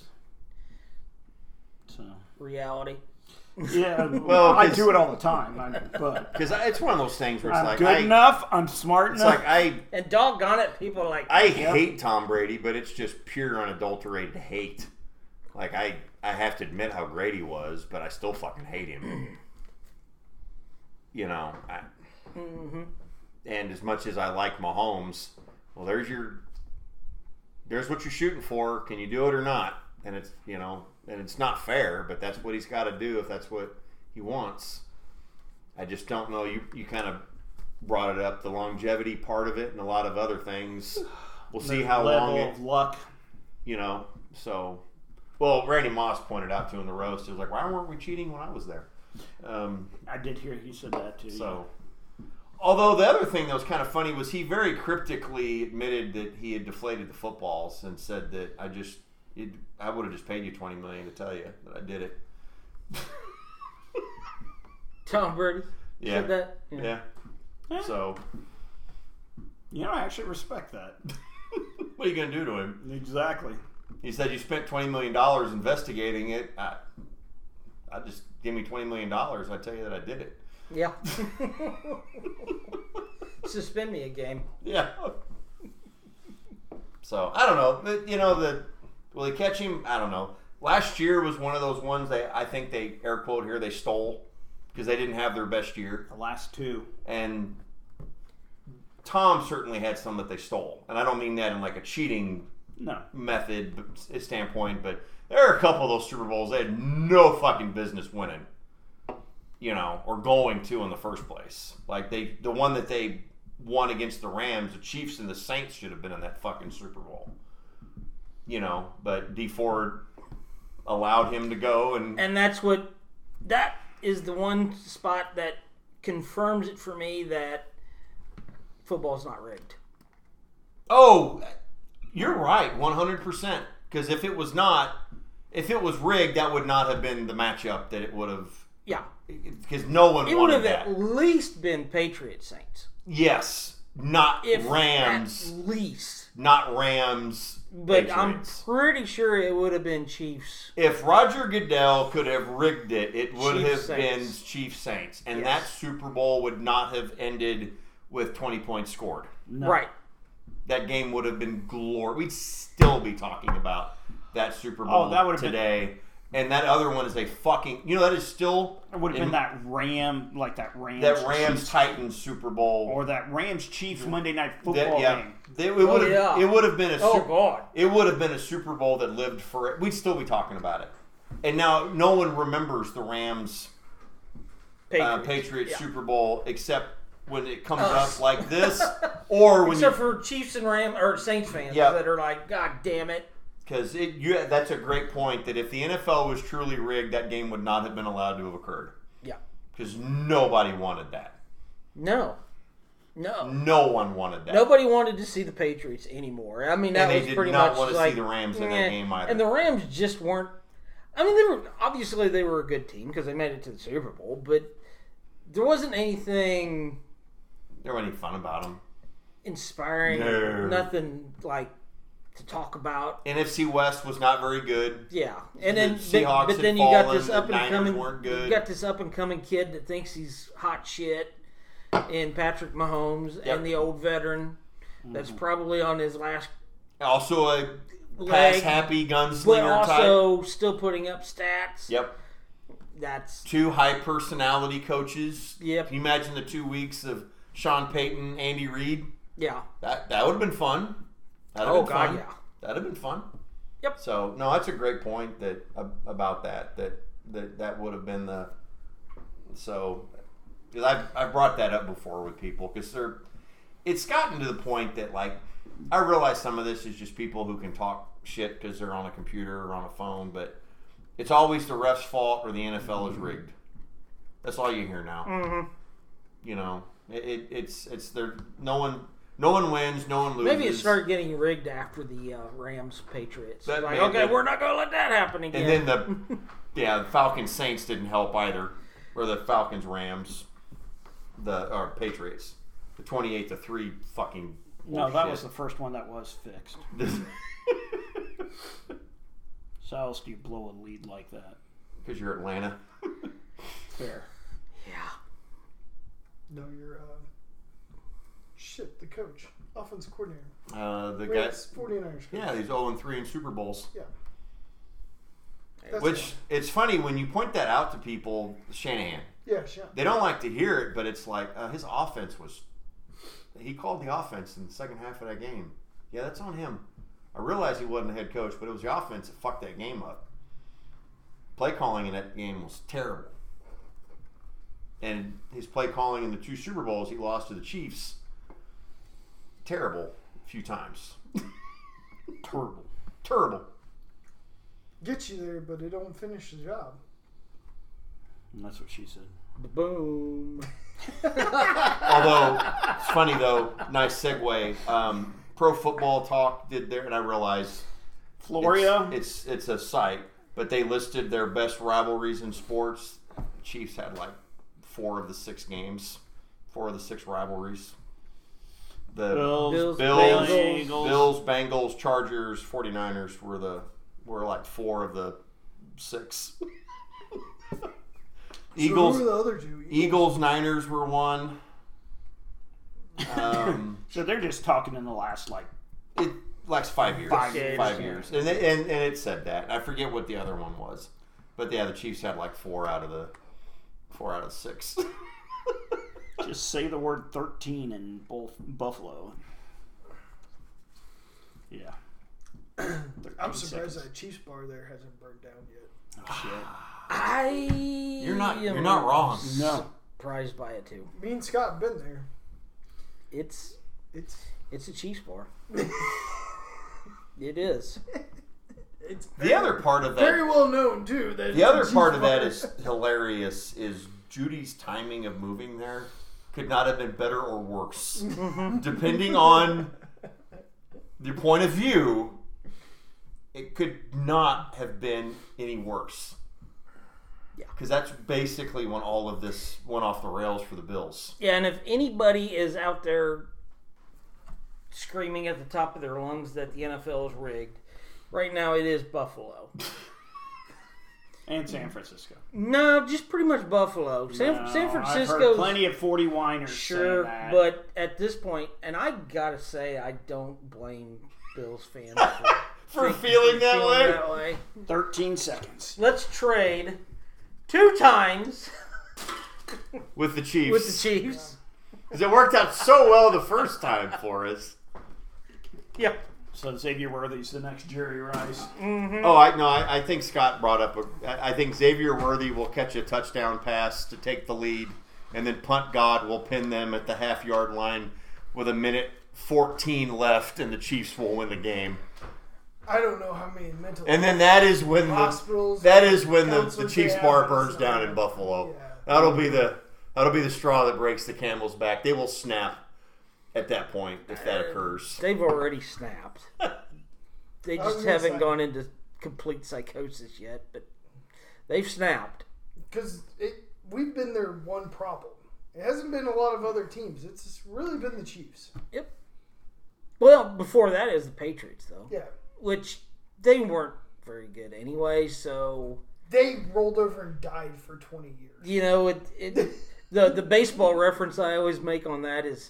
So Reality. yeah, Well, well, I 'cause- do it all the time. I, but Because it's one of those things where it's I'm like good I, enough. I'm smart it's enough. like I And doggone it, people are like, I hate Tom Brady, but it's just pure unadulterated hate. Like I, I have to admit how great he was, but I still fucking hate him. You know, I, mm-hmm. and as much as I like Mahomes, well, there's your, there's what you're shooting for. Can you do it or not? And it's you know, and it's not fair, but that's what he's got to do if that's what he wants. I just don't know. You you kind of brought it up, the longevity part of it, and a lot of other things. We'll see The how level long it. of luck. You know, so well, Randy Moss pointed out to in the roast, he was like, "Why weren't we cheating when I was there?" Um, I did hear he said that too. so, although the other thing that was kind of funny was he very cryptically admitted that he had deflated the footballs and said that I just, it, I would have just paid you twenty million to tell you that I did it. Tom Brady Yeah, said that. yeah. Yeah. So, You know, I actually respect that. what are you gonna do to him? Exactly. He said you spent twenty million dollars investigating it. I, I just give me twenty million dollars. I tell you that I did it. Yeah. Suspend me a game. Yeah. So I don't know. But, You know, the will he catch him? I don't know. Last year was one of those ones they I think they air quote here they stole because they didn't have their best year, The last two. and Tom certainly had some that they stole, and I don't mean that in like a cheating No. method standpoint, but there are a couple of those Super Bowls they had no fucking business winning, you know, or going to in the first place. Like they, the one that they won against the Rams, the Chiefs and the Saints should have been in that fucking Super Bowl, you know. But D Ford allowed him to go, and And that's what, that is the one spot that confirms it for me that football's not rigged. oh, you're right, one hundred percent. Because if it was not, if it was rigged, that would not have been the matchup that it would have. Yeah. Because no one It would wanted have that. at least been Patriots Saints. Yes, not If Rams, at least. not Rams. But Patriots. I'm pretty sure it would have been Chiefs. If Roger Goodell could have rigged it, it would Chiefs have Saints. been Chiefs Saints, and Yes. that Super Bowl would not have ended with twenty points scored. No. Right. That game would have been glorious. We'd still be talking about that Super Bowl Oh, that would have been- today. And that other one is a fucking. You know that is still It would have in- been that Ram, like that Rams. that Rams Chiefs- Titans Super Bowl. Or that Rams Chiefs Monday Night Football that, yeah, game. They- it would have. yeah. It would have been a. Oh, Super, God. It would have been a Super Bowl that lived for it. We'd still be talking about it. And now no one remembers the Rams uh, Patriots. Patriots Yeah. Super Bowl except when it comes up like this, or when Except you, for Chiefs and Ram or Saints fans Yep. that are like, God damn it. because it you that's a great point that if the N F L was truly rigged, that game would not have been allowed to have occurred Yeah. because nobody wanted that. No. No. No one wanted that. Nobody wanted to see the Patriots anymore. I mean, that And they was did pretty not much want to see like the Rams in eh. that game either. And the Rams just weren't. I mean, they were obviously they were a good team because they made it to the Super Bowl, but there wasn't anything There wasn't any fun about them. inspiring. No. Nothing like to talk about. N F C West was not very good. Yeah, and then The Seahawks but, but had then you got fallen, this the up and Niners coming. weren't good. You got this up and coming kid that thinks he's hot shit, in Patrick Mahomes Yep. and the old veteran that's probably on his last Also a leg, pass-happy but gunslinger type. also still putting up stats. Yep. That's Two high-personality coaches. Yep. Can you imagine the two weeks of Sean Payton, Andy Reid? yeah. That that would have been fun. That'd have Oh been God, fun. yeah. That'd have been fun. Yep. So no, that's a great point that uh, about that. That that that would have been the. So, because I've I've brought that up before with people because they're, it's gotten to the point that like, I realize some of this is just people who can talk shit because they're on a computer or on a phone, but it's always the ref's fault or the N F L is rigged. That's all you hear now. Mm-hmm. You know, it, it it's it's there. No one. No one wins. No one loses. Maybe it started getting rigged after the uh, Rams Patriots. That Like, may- okay, that- we're not going to let that happen again. And then the yeah, the Falcons Saints didn't help either, or the Falcons Rams, the or Patriots, the twenty-eight to three fucking. No, that was the first one that was fixed. So how else do you blow a lead like that? Because you're Atlanta. Fair. yeah. No, you're, uh, shit, the coach, offensive coordinator. Uh, the Rams, guy. forty-niners. coach. Yeah, he's zero and three in Super Bowls. Yeah. That's Which fine. it's funny when you point that out to people. Shanahan, Yeah, sure. they don't like to hear it, but it's like uh, his offense was. He called the offense in the second half of that game. Yeah, that's on him. I realize he wasn't the head coach, but it was the offense that fucked that game up. Play calling in that game was terrible. And his play calling in the two Super Bowls he lost to the Chiefs, terrible a few times. Terrible. Terrible. Get you there, but it don't finish the job. And that's what she said. Boom. Although, it's funny though, nice segue. Um, Pro Football Talk did there, and I realize Floria. It's, it's it's a site, but they listed their best rivalries in sports. Chiefs had like four of the six games, four of the six rivalries. The Bills, Bills, Bills, Bengals. Bills, Bengals, Chargers, forty-niners were the were like four of the six. Eagles, So who were the other two? Eagles, Niners were one. Um, So they're just talking in the last like it like five years, Five years, five yeah. years, and, it, and and it said that. I forget what the other one was, but yeah, the Chiefs had like four out of the four out of six. just say the word thirteen in both Buffalo. Yeah. I'm surprised that Chiefs bar there hasn't burned down yet. Oh, shit. I. You're not am you're not wrong. No. Surprised by it too. Me and Scott been there. It's It's it's a Chiefs bar. It is. it's The other part of that, very well known too. That the it's a other Chiefs part of that bar. is hilarious. Is Judy's timing of moving there could not have been better or worse, depending on your point of view. It could not have been any worse. Yeah. Because that's basically when all of this went off the rails for the Bills. Yeah, and if anybody is out there screaming at the top of their lungs that the N F L is rigged, right now it is Buffalo. And San Francisco. No, just pretty much Buffalo. San, No, San I've heard Francisco's plenty of forty whiners sure, saying that. but at this point, and I gotta say, I don't blame Bills fans for, For feeling that feeling way? that way. thirteen seconds. Let's trade two times With the Chiefs. with the Chiefs. Because it worked out so well the first time for us. Yeah. So Xavier Worthy's the next Jerry Rice. Oh, I no, I, I think Scott brought up. A, I I think Xavier Worthy will catch a touchdown pass to take the lead, and then punt God will pin them at the half yard line with a minute fourteen left, and the Chiefs will win the game. I don't know how many mental. And then that is when the hospitals that is when the, the counselors Chiefs they bar have, burns it's down not- in Buffalo. Yeah. That'll be the that'll be the straw that breaks the camel's back. They will snap at that point if that occurs. They've already snapped. They I was just gonna haven't say- gone into complete psychosis yet, but they've snapped. Because we've been their one problem. It hasn't been a lot of other teams. It's just really been the Chiefs. Yep. Well, before that is the Patriots, though. Yeah. Which they weren't very good anyway, so They rolled over and died for twenty years. you know it. it the the baseball reference I always make on that is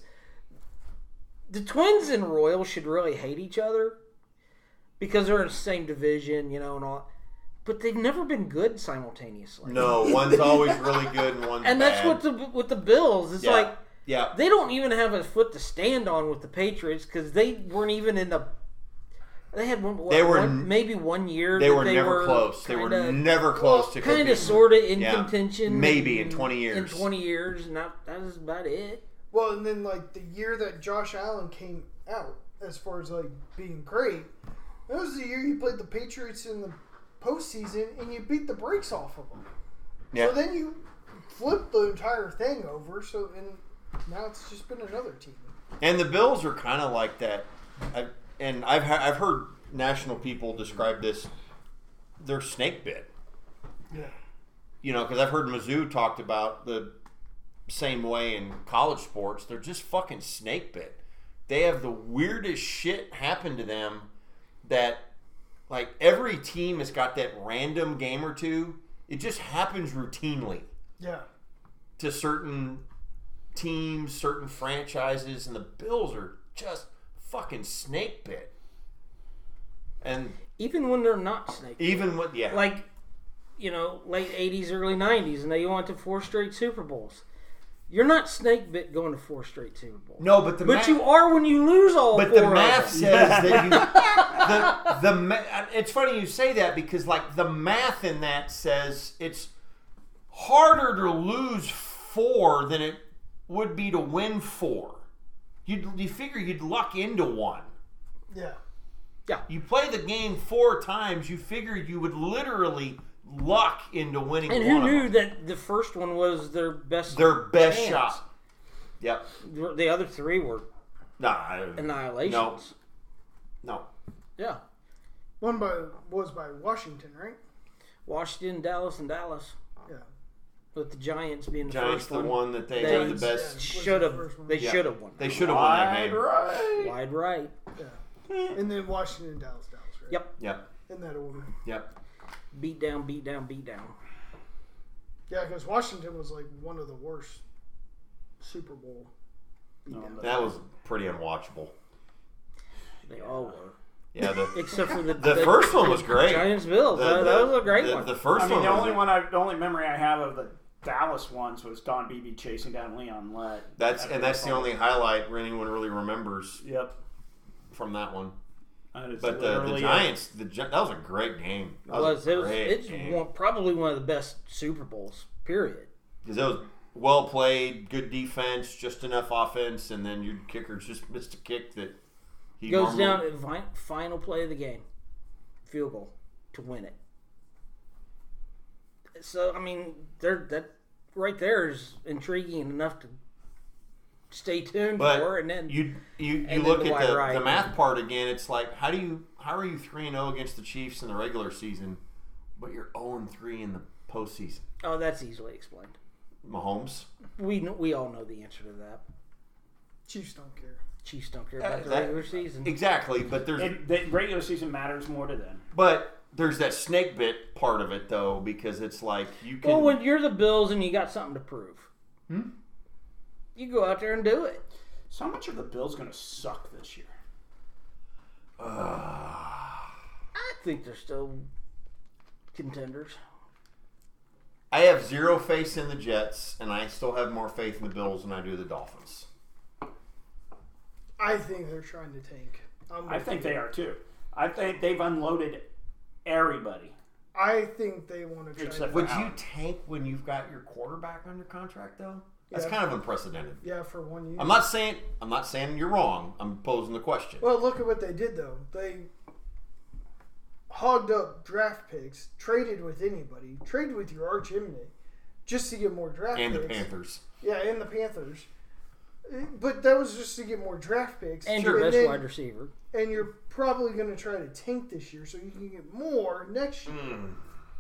the Twins and Royals should really hate each other because they're in the same division, you know, and all. But they've never been good simultaneously. No, one's always really good and one's and bad. that's what the with the Bills. It's Yeah. like yeah. they don't even have a foot to stand on with the Patriots because they weren't even in the. They had one. What, They were- one, maybe one year. They that were they never were close. They were kinda- never close to kind competing. of, sort of in Yeah. contention. Maybe in twenty years. In twenty years, and that, that is about it. Well, and then like the year that Josh Allen came out, as far as like being great, that was the year you played the Patriots in the postseason and you beat the brakes off of them. Yeah. So then you flipped the entire thing over. So and now it's just been another team. And the Bills are kind of like that. I, and I've ha- I've heard national people describe this. They're snake bit. Yeah. You know, because I've heard Mizzou talked about the same way in college sports. They're just fucking snake bit. They have the weirdest shit happen to them that, like, every team has got that random game or two. It just happens routinely Yeah. to certain teams, certain franchises, and the Bills are just fucking snake bit. And Even when they're not snake. even with, yeah. Like, you know, late eighties, early nineties, and they went to four straight Super Bowls. You're not snake bit going to four straight Super Bowls. no, but the But math, you are when you lose all but four the of math them. says that you the the ma- it's funny you say that because like the math in that says it's harder to lose four than it would be to win four. You you figure you'd luck into one. Yeah. You play the game four times, you figure you would literally luck into winning And one who of knew them. that the first one was their best Their best chance? shot. Yep. The other three were Nah, I- annihilations. No. No. Yeah. One by was by Washington, right? Washington, Dallas, and Dallas. Yeah. With the Giants being the Giants first the one. one that they, They- were the best. Should have. First one. They Yeah. should have won. They should have won that Wide game. right. Wide right. Yeah. And then Washington, Dallas, Dallas, right? Yep. Yep. In that order. Yep. Beat down, beat down, beat down. Yeah, because Washington was like one of the worst Super Bowl. No, That was pretty unwatchable. They all were. Yeah, the Except for the the first one was great. Giants Bills. The- that, the- that was a great the, one. The first I mean, one the was only one, I, the only memory I have of the Dallas ones was Don Beebe chasing down Leon Lett. that's After and that's the fumble. only highlight anyone really remembers Yep. from that one. That is But the, the literally Giants, the Gi- that was a great game. It That was. a It was. great It's game. one, probably one of the best Super Bowls. Period. Because it was well played, good defense, just enough offense, and then your kicker just missed a kick that he Goes normally- down at vi- final play of the game, field goal to win it. So I mean, there that right there is intriguing enough to stay tuned But for. And then you you, you and look then the at wide the, right. the math part again. It's like how do you how are you three and zero against the Chiefs in the regular season, but you're zero and three in the postseason? oh, that's easily explained. Mahomes. We kn- we all know the answer to that. Chiefs don't care. Chiefs don't care Uh, about the that- regular season. Exactly, but there's It, the regular season matters more to them. but there's that snake bit part of it though because it's like you can. Well, when you're the Bills and you got something to prove, Hmm? you go out there and do it. So how much are the Bills going to suck this year? I think they're still contenders. I have zero faith in the Jets, and I still have more faith in the Bills than I do the Dolphins. I think they're trying to tank. I'm I with think you. they are too. I think they've unloaded everybody. I think they want to try. Except to, Would Wow. you tank when you've got your quarterback under contract though? That's Yeah. kind of unprecedented. Yeah, for one year. I'm not saying I'm not saying you're wrong. I'm posing the question. Well, look at what they did though. They hogged up draft picks, traded with anybody, traded with your arch enemy, just to get more draft And the picks. Panthers. Yeah, and the Panthers. But that was just to get more draft picks. And your best then- wide receiver. And you're probably going to try to tank this year so you can get more next year. Mm.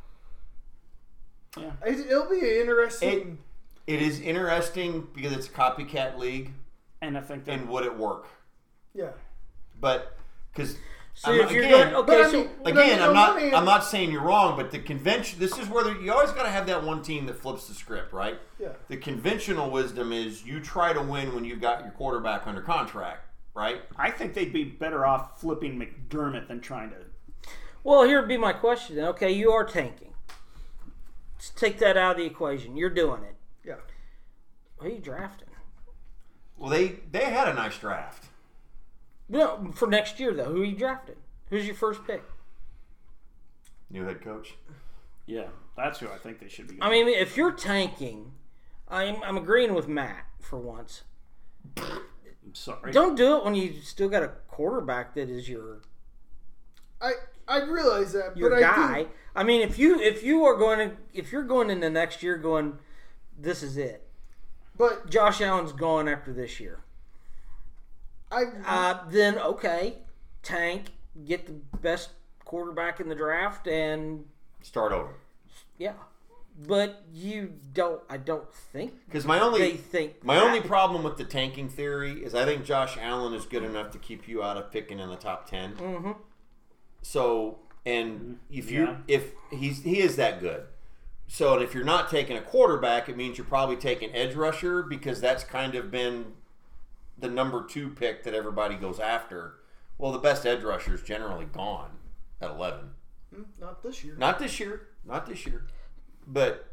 Yeah. It, it'll be an interesting. It is interesting because it's a copycat league, And I think that and would it work? yeah. But because So I'm, if you're again, going, okay, but I so mean- again, No, I'm no, not. no, no. I'm not saying you're wrong, but the convention. This is where the, you always got to have that one team that flips the script, right? Yeah. The conventional wisdom is you try to win when you've got your quarterback under contract, right? I think they'd be better off flipping McDermott than trying to. well, here would be my question. Then. Okay, you are tanking. Let's take that out of the equation. You're doing it. Yeah. Who are you drafting? Well, they they had a nice draft. No, for next year though. Who are you drafting? Who's your first pick? New head coach. Yeah, that's who I think they should be. I mean, if you're tanking, I'm I'm agreeing with Matt for once. I'm sorry. Don't do it when you still got a quarterback that is your I I realize that, your but guy. I think I mean, if you if you are going to if you're going into next year going, this is it. but Josh Allen's gone after this year. I Uh, then okay, tank, get the best quarterback in the draft, and Start over. yeah. But you don't. I don't think Because my they only think my that. only problem with the tanking theory is I think Josh Allen is good enough to keep you out of picking in the top ten. Mhm. So, and if you Yeah. if he's he is that good. So, and if you're not taking a quarterback, it means you're probably taking edge rusher because that's kind of been the number two pick that everybody goes after. Well, the best edge rusher is generally gone at eleven. Hmm, not this year. Not this year. Not this year. But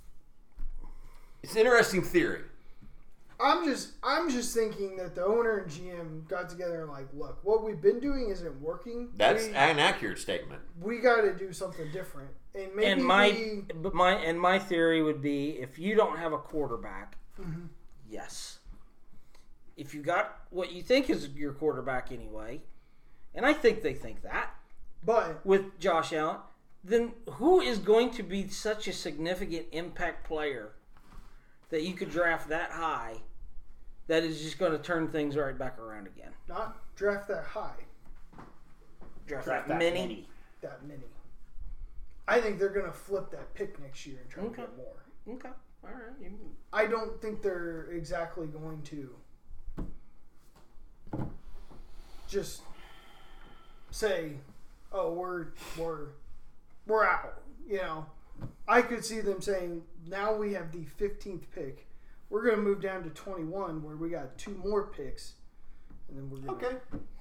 it's an interesting theory. I'm just I'm just thinking that the owner and G M got together and like, look, what we've been doing isn't working. That's we, an accurate statement. we got to do something different. And maybe And my we, but my and my theory would be if you don't have a quarterback, Mhm. yes. If you got what you think is your quarterback anyway, and I think they think that but with Josh Allen, then who is going to be such a significant impact player that you could draft that high that is just going to turn things right back around again? not draft that high, Draft, Draft that, that many. many. that many. I think they're gonna flip that pick next year and try Okay. to get more. Okay, all right. You- I don't think they're exactly going to just say, "Oh, we're we're we're out." You know, I could see them saying, "Now we have the fifteenth pick. We're going to move down to twenty-one, where we got two more picks, and then we're going Okay.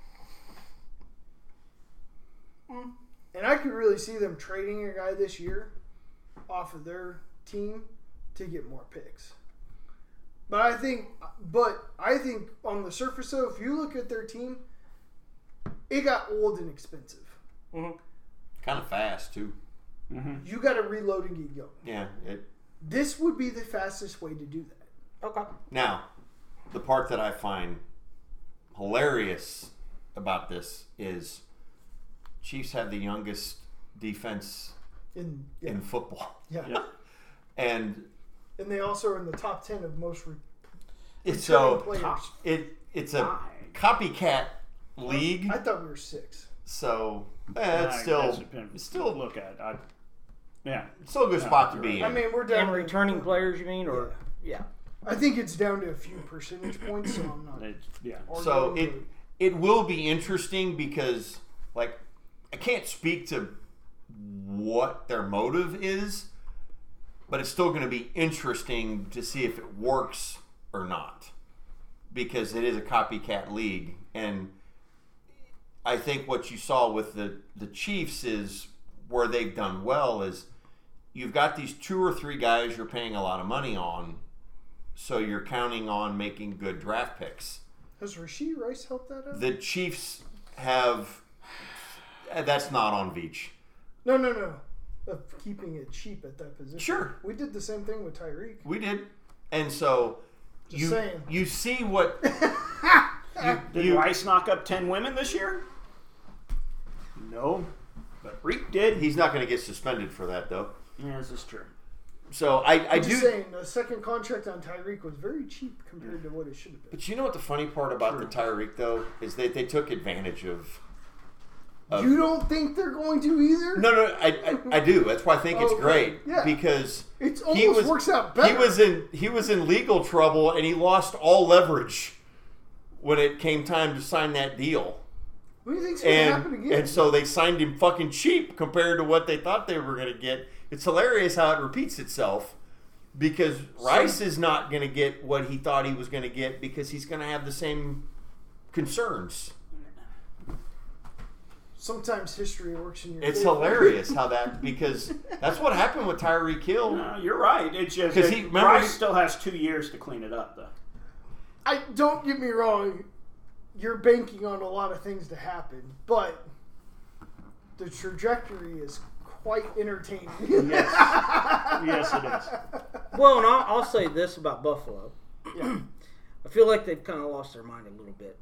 And I could really see them trading a guy this year off of their team to get more picks. But I think, but I think on the surface, though, if you look at their team, it got old and expensive. Mhm. Kind of fast, too. Mm-hmm. You got to reload and get going. Yeah. It, This would be the fastest way to do that. Okay. now, the part that I find hilarious about this is Chiefs have the youngest defense In yeah, in football. yeah. Yeah. And And they also are in the top ten of most re- it's returning so players. top. it it's a Five. copycat league. I thought we were six. So eh, it's I still guess it depends. it's still look at. I, yeah. still a good No, spot to you're be in. I mean, we're down And to- returning players, you mean, or yeah. I think it's down to a few percentage points, so I'm not. It's, yeah. So arguing, it it will be interesting because like I can't speak to what their motive is, but it's still going to be interesting to see if it works or not because it is a copycat league. And I think what you saw with the, the Chiefs is where they've done well is you've got these two or three guys you're paying a lot of money on, so you're counting on making good draft picks. Has Rasheed Rice helped that out? The Chiefs have. That's not on Veach. No, no, no. Of keeping it cheap at that position. Sure. We did the same thing with Tyreek. We did. And so Just you saying. you see what you, Did you Rice knock up ten women this year? No, but Reek did. he's not going to get suspended for that though. Yeah, this is true. So I I I'm do. just saying, the second contract on Tyreek was very cheap compared to what it should have been. But you know what the funny part about the Tyreek though is that they took advantage of. of You don't think they're going to either? no, no, I, I I do. That's why I think it's Okay, great yeah. because It he almost was works out better. he was in he was in legal trouble and he lost all leverage when it came time to sign that deal. What do you think's going to happen And, again? and so they signed him fucking cheap compared to what they thought they were going to get. It's hilarious how it repeats itself because Rice is not going to get what he thought he was going to get because he's going to have the same concerns. Sometimes history works in your It's favor. hilarious how that because that's what happened with Tyreek Hill. No, you're right. It's just 'Cause that he- remember Rice he- still has two years to clean it up, though. I don't get me wrong. You're banking on a lot of things to happen, but the trajectory is quite entertaining. Yes, yes, it is. Well, and I'll, I'll say this about Buffalo. Yeah. I feel like they've kind of lost their mind a little bit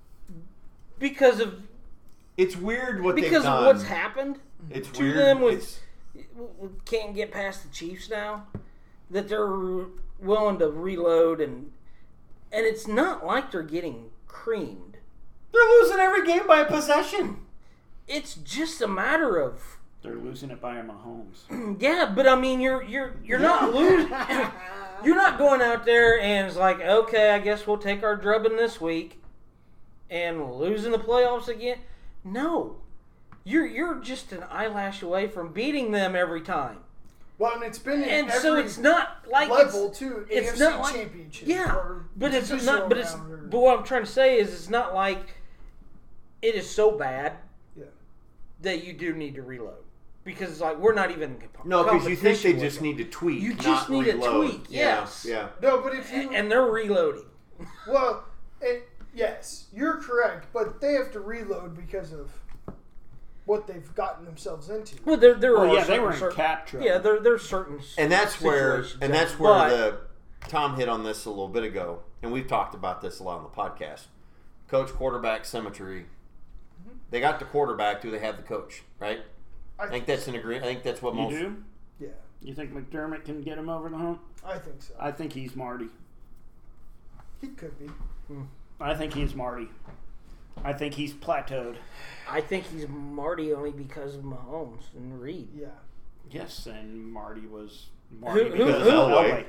because of It's weird what they've because done. of what's happened It's to weird. them with It's- we can't get past the Chiefs now. That they're willing to reload and and it's not like they're getting creamed. they're losing every game by a possession. It's just a matter of They're losing it by Mahomes. yeah, but I mean you're you're you're not losing. You're not going out there and it's like, okay, I guess we'll take our drubbing this week and losing the playoffs again. No. You're you're just an eyelash away from beating them every time. Well, and it's been in And every so it's not like level it's, too. it's A F C not like championship. yeah, or but it's divisional not. But it's. round or- But what I'm trying to say is, it's not like it is so bad Yeah. that you do need to reload because it's like we're not even in comp- No, because you think they competition with just them. need to tweak. You just not need to reload. tweak, Yeah, yes. Yeah. No, but if you and they're reloading. well, it, yes, you're correct, but they have to reload because of what they've gotten themselves into. Well, there there Well, are yeah, they certain- were in certain- cap trouble. Yeah, there there's certain And that's where situations and that- that's where but- the Tom hit on this a little bit ago, and we've talked about this a lot on the podcast. Coach quarterback symmetry. They got the quarterback. Do they have the coach? Right. I think that's an agreement. I think that's what You most. do? Yeah, You think McDermott can get him over the hump? I think so. I think he's Marty. He could be. I think he's Marty. I think he's plateaued. I think he's Marty only because of Mahomes and Reed. Yeah. Yes, and Marty was Marty Who- who- because who- of Elway.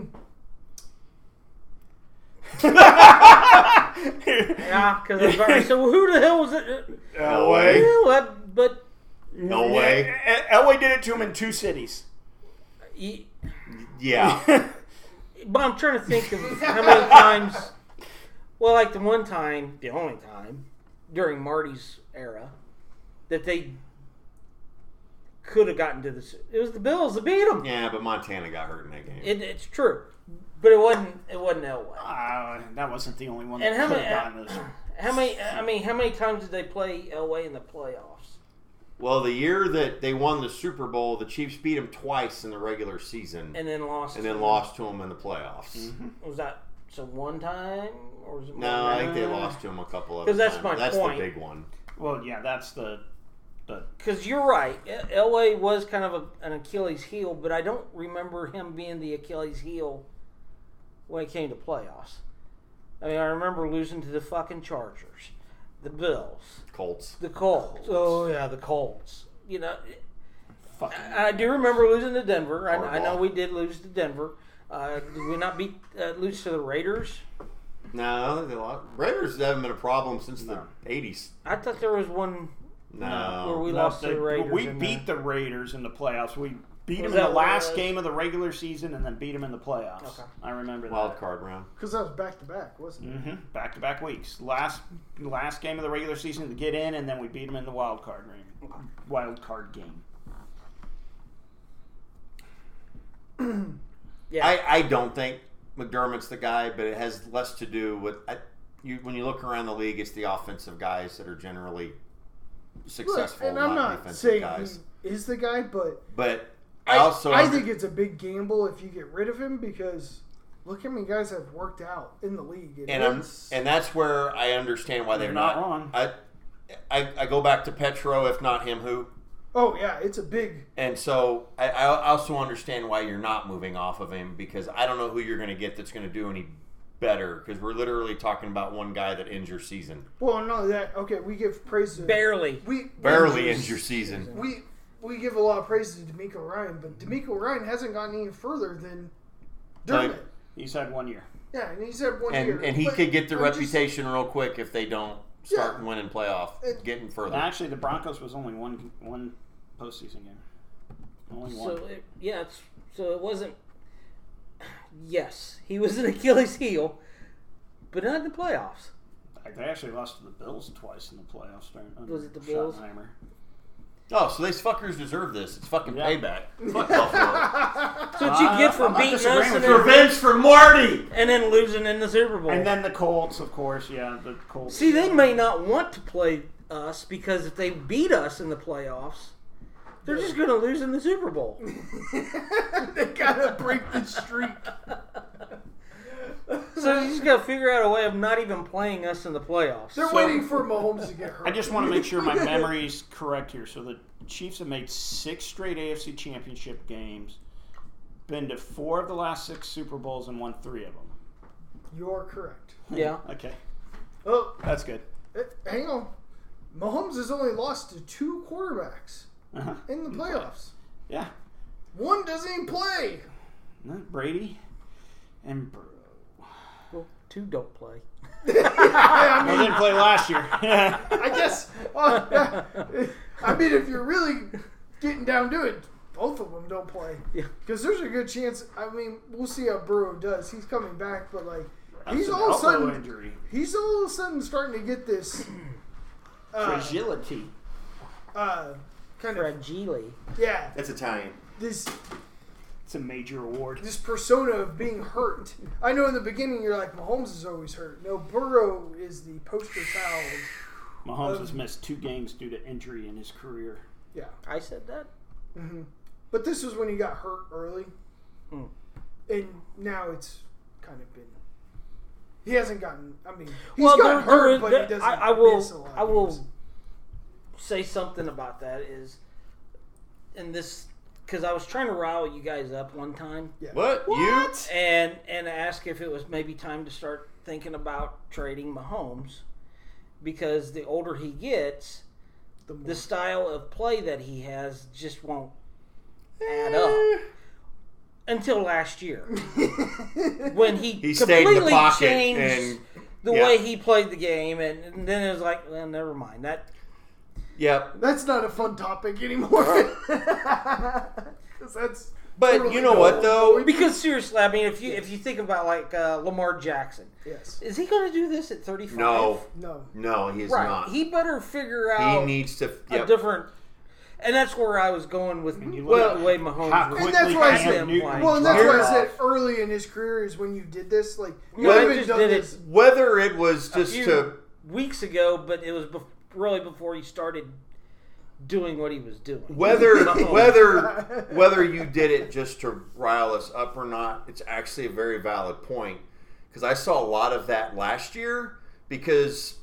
Yeah, because so who the hell was it? Elway. Yeah, what- but Elway. Yeah, Elway did it to him in two cities. he, Yeah. But I'm trying to think of how many times. Well, like the one time, the only time during Marty's era that they could have gotten to this. It was the Bills that beat them. Yeah, but Montana got hurt in that game. It, it's true, but it wasn't. It wasn't Elway. Uh, that wasn't the only one And that how could many? have gotten this. How many? I mean, how many times did they play Elway in the playoffs? Well, the year that they won the Super Bowl, the Chiefs beat them twice in the regular season, And then lost. and then lost to them in the playoffs. Was that so one time or was it? No, more I than think they that? lost to them a couple of 'Cause that's times. my That's point. the big one. Well, yeah, that's the the Because you're right. Elway was kind of a, an Achilles heel, but I don't remember him being the Achilles heel when it came to playoffs. I mean, I remember losing to the fucking Chargers, the Bills, Colts. the Colts. Oh, yeah, the Colts. You know, fucking. I, I do remember losing to Denver. I, I know Harbaugh. we did lose to Denver. Uh, did we not beat uh, lose to the Raiders? No, they lost. Raiders haven't been a problem since No. the eighties. I thought there was one No. where we No, lost to the- the Raiders. We in beat the, the Raiders in the playoffs. We beat Was them in that the what it last was? game of the regular season and then beat them in the playoffs. Okay. I remember Wild that. card round. Because that was back to back, wasn't it? Mm-hmm. Back to back weeks. Last last game of the regular season to get in, and then we beat them in the wild card game. Wild card game. yeah. I, I don't think McDermott's the guy, but it has less to do with I, you. When you look around the league, it's the offensive guys that are generally successful, Look, and I'm not, not defensive saying guys. he is the guy, but But I, I also I think it's a big gamble if you get rid of him because look how many guys have worked out in the league. It And I'm, is- and that's where I understand why they're You're not. not wrong. I, I I go back to Petro, if not him, who. oh yeah, it's a big. And so I, I also understand why you're not moving off of him, because I don't know who you're going to get that's going to do any better, because we're literally talking about one guy that ends your season. Well, no, that okay. We give praise to Barely. We Barely we, ends your season. We we give a lot of praise to D'Amico Ryan, but D'Amico Ryan hasn't gotten any further than Dermott. Like- He's had one year. Yeah, and he's had one year. And and he But could get the I'm just- reputation real quick if they don't start Yeah. winning playoff, It- getting further. Actually, the Broncos was only one one postseason game. Only one. So it, yeah, it's, so it wasn't. Yes, he was an Achilles heel, but not in the playoffs. They actually lost to the Bills twice in the playoffs. During, under Was it the Bills? Schottenheimer. Oh, so these fuckers deserve this. It's fucking Yeah. payback. Fuck Buffalo. That's what you get for I'm not beating us disagreeing and with then, you. Revenge for Marty! and then losing in the Super Bowl. And then the Colts, of course. Yeah, the Colts. See, they may not want to play us because if they beat us in the playoffs, they're just going to lose in the Super Bowl. They gotta break the streak. So you just got to figure out a way of not even playing us in the playoffs. They're So- waiting for Mahomes to get hurt. I just want to make sure my memory's correct here. So the Chiefs have made six straight A F C Championship games, been to four of the last six Super Bowls, and won three of them. You're correct. Yeah. Okay, Oh, that's good. eh, hang on. Mahomes has only lost to two quarterbacks Uh-huh. in the playoffs. Yeah, One doesn't even play. not Brady and Burrow. Well, two don't play. I They mean, didn't play last year. I guess. Uh, yeah. I mean, if you're really getting down to it, both of them don't play. Yeah. Because there's a good chance. I mean, we'll see how Burrow does. He's coming back, but like, he's That's an all of a elbow sudden, injury. he's all of a sudden starting to get this. Uh, Fragility. uh, kind of, Fragile. yeah. That's Italian. This It's a major award. this persona of being hurt. I know in the beginning you're like Mahomes is always hurt. No, Burrow is the poster child. Mahomes Um, has missed two games due to injury in his career. Yeah. I said that. hmm But this was when he got hurt early, Hmm. and now it's kind of been. He hasn't gotten. I mean, he's Well, gotten there- hurt, there- but there- he doesn't. I, I will. miss a lot of I will games. say something about that. Is in this because I was trying to rile you guys up one time Yeah. What? You? and and ask if it was maybe time to start thinking about trading Mahomes because the older he gets, The more- the style of play that he has just won't add up. Until last year, when he, He stayed in the completely pocket changed and the yeah. way he played the game, and, and then it was like, well, never mind that. Yep. That's not a fun topic anymore. Because that's. But totally you know what, gold. though? Because seriously, I mean, if you if you think about like uh, Lamar Jackson, Yes. is he going to do this at thirty-five? No. No. No, he is right. not. He better figure He out needs to. a Yep. different. And that's where I was going with you well, look the way Mahomes how was. quickly And that's why I Cam said- Newton Well, and that's why I dropped said off. early in his career is when you did this. Like, you Well, he haven't just done did it- this. Whether it was a just few to. weeks ago, but it was bef- really before he started doing what he was doing. Whether Mahomes. whether whether you did it just to rile us up or not, it's actually a very valid point because I saw a lot of that last year because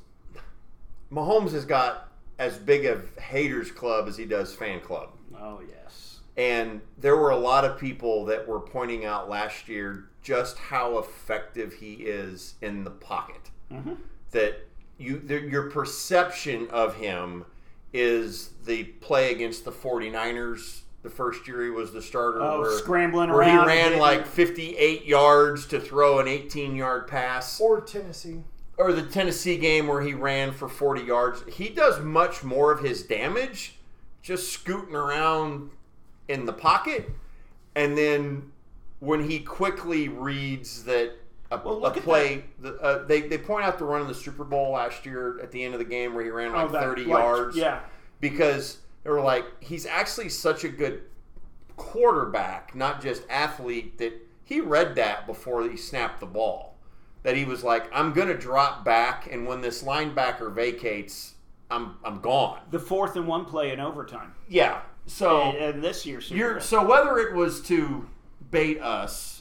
Mahomes has got as big a haters club as he does fan club, Oh, yes. and there were a lot of people that were pointing out last year just how effective he is in the pocket. Mm-hmm. That you the, your perception of him is the play against the 49ers the first year he was the starter Oh, where, scrambling where he around. ran and like fifty-eight yards to throw an eighteen-yard pass, Or Tennessee. or the Tennessee game where he ran for forty yards. He does much more of his damage just scooting around in the pocket, and then when he quickly reads that a, Well, a look at play, the, uh, they they point out the run in the Super Bowl last year at the end of the game where he ran like Oh, that, thirty like, yards, Yeah. because they were like, he's actually such a good quarterback, not just athlete, that he read that before he snapped the ball. That he was like, I'm going to drop back, and when this linebacker vacates, I'm I'm gone. The fourth and one play in overtime. Yeah. So and, and this year, Super you're Bowl. so whether it was to bait us,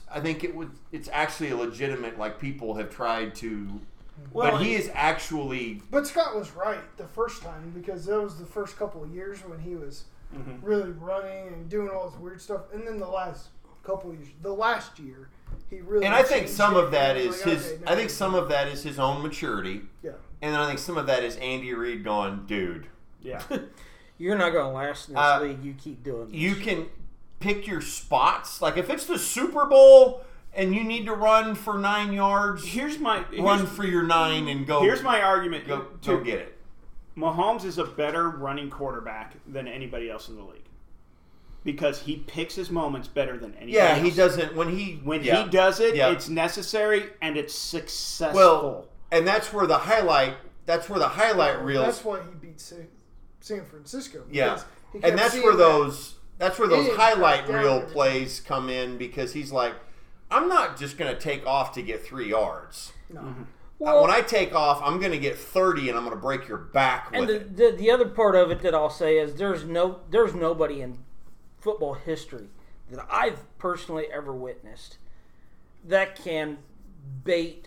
I think it would. It's actually a legitimate. Like people have tried to, Well, but he is actually. But Scott was right the first time because that was the first couple of years when he was Mhm. really running and doing all this weird stuff, and then the last couple of years, the last year, he really. And I think changed some it, of that and I is was like, his. okay, now I think he's- some of that is his own maturity, Yeah. and then I think some of that is Andy Reid going, dude. Yeah. You're not going to last in this Uh, league. You keep doing this. You can pick your spots. Like if it's the Super Bowl and you need to run for nine yards, Here's my run here's, for your nine and go. here's my argument. go to, go get it. Mahomes is a better running quarterback than anybody else in the league because he picks his moments better than anybody Yeah, else. he doesn't when he When yeah. he does it, Yeah. it's necessary and it's successful. Well, and that's where the highlight. That's where the highlight reels. That's why he beat San, San Francisco. Yeah, because he kept and that's seeing where that- those. That's where those He highlight backed down reel everything. plays come in because he's like, I'm not just going to take off to get three yards. No. Uh, Well, when I take off, I'm going to get thirty, and I'm going to break your back and with the, it. the the other part of it that I'll say is there's no there's nobody in football history that I've personally ever witnessed that can bait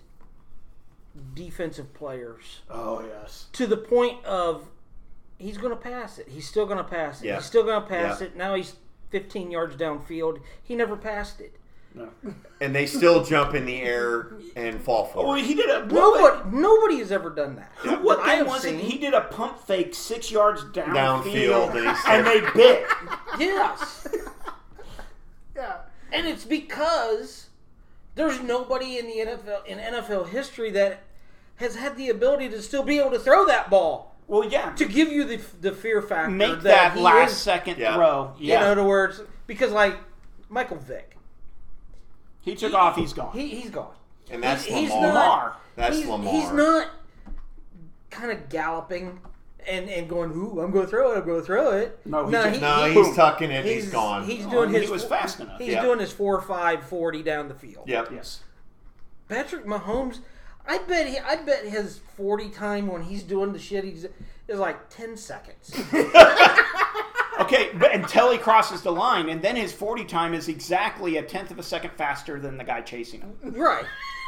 defensive players oh yes. to the point of he's going to pass it. He's still going to pass it. Yeah. He's still going to pass Yeah. it. Now he's fifteen yards downfield. He never passed it. No. And they still jump in the air and fall Oh, for it. he did a Nobody nobody has ever done that. What that I game have was it? seen. He did a pump fake six yards downfield, Downfield, and he and, said- they bit. Yes. Yeah. And it's because there's nobody in the N F L in N F L history that has had the ability to still be able to throw that ball Well, yeah. to give you the the fear factor. Make that, that, he last is, second Yeah. throw. In Yeah. other words, because like Michael Vick, He took he- off. He's gone. He he's gone. And that's He's- he's Lamar. not- That's he's, Lamar. He's not kind of galloping and, and going, "Ooh, I'm going to throw it. I'm going to throw it." No, he just- no, he- he's tucking it. he's, He's gone. He's Oh, doing he his. was fast enough. He's Yeah. doing his four, five, forty down the field. Yep. Yes. Patrick Mahomes, I bet he, I bet his forty time when he's doing the shit he's is like ten seconds. Okay, but until he crosses the line, and then his forty time is exactly a tenth of a second faster than the guy chasing him. Right.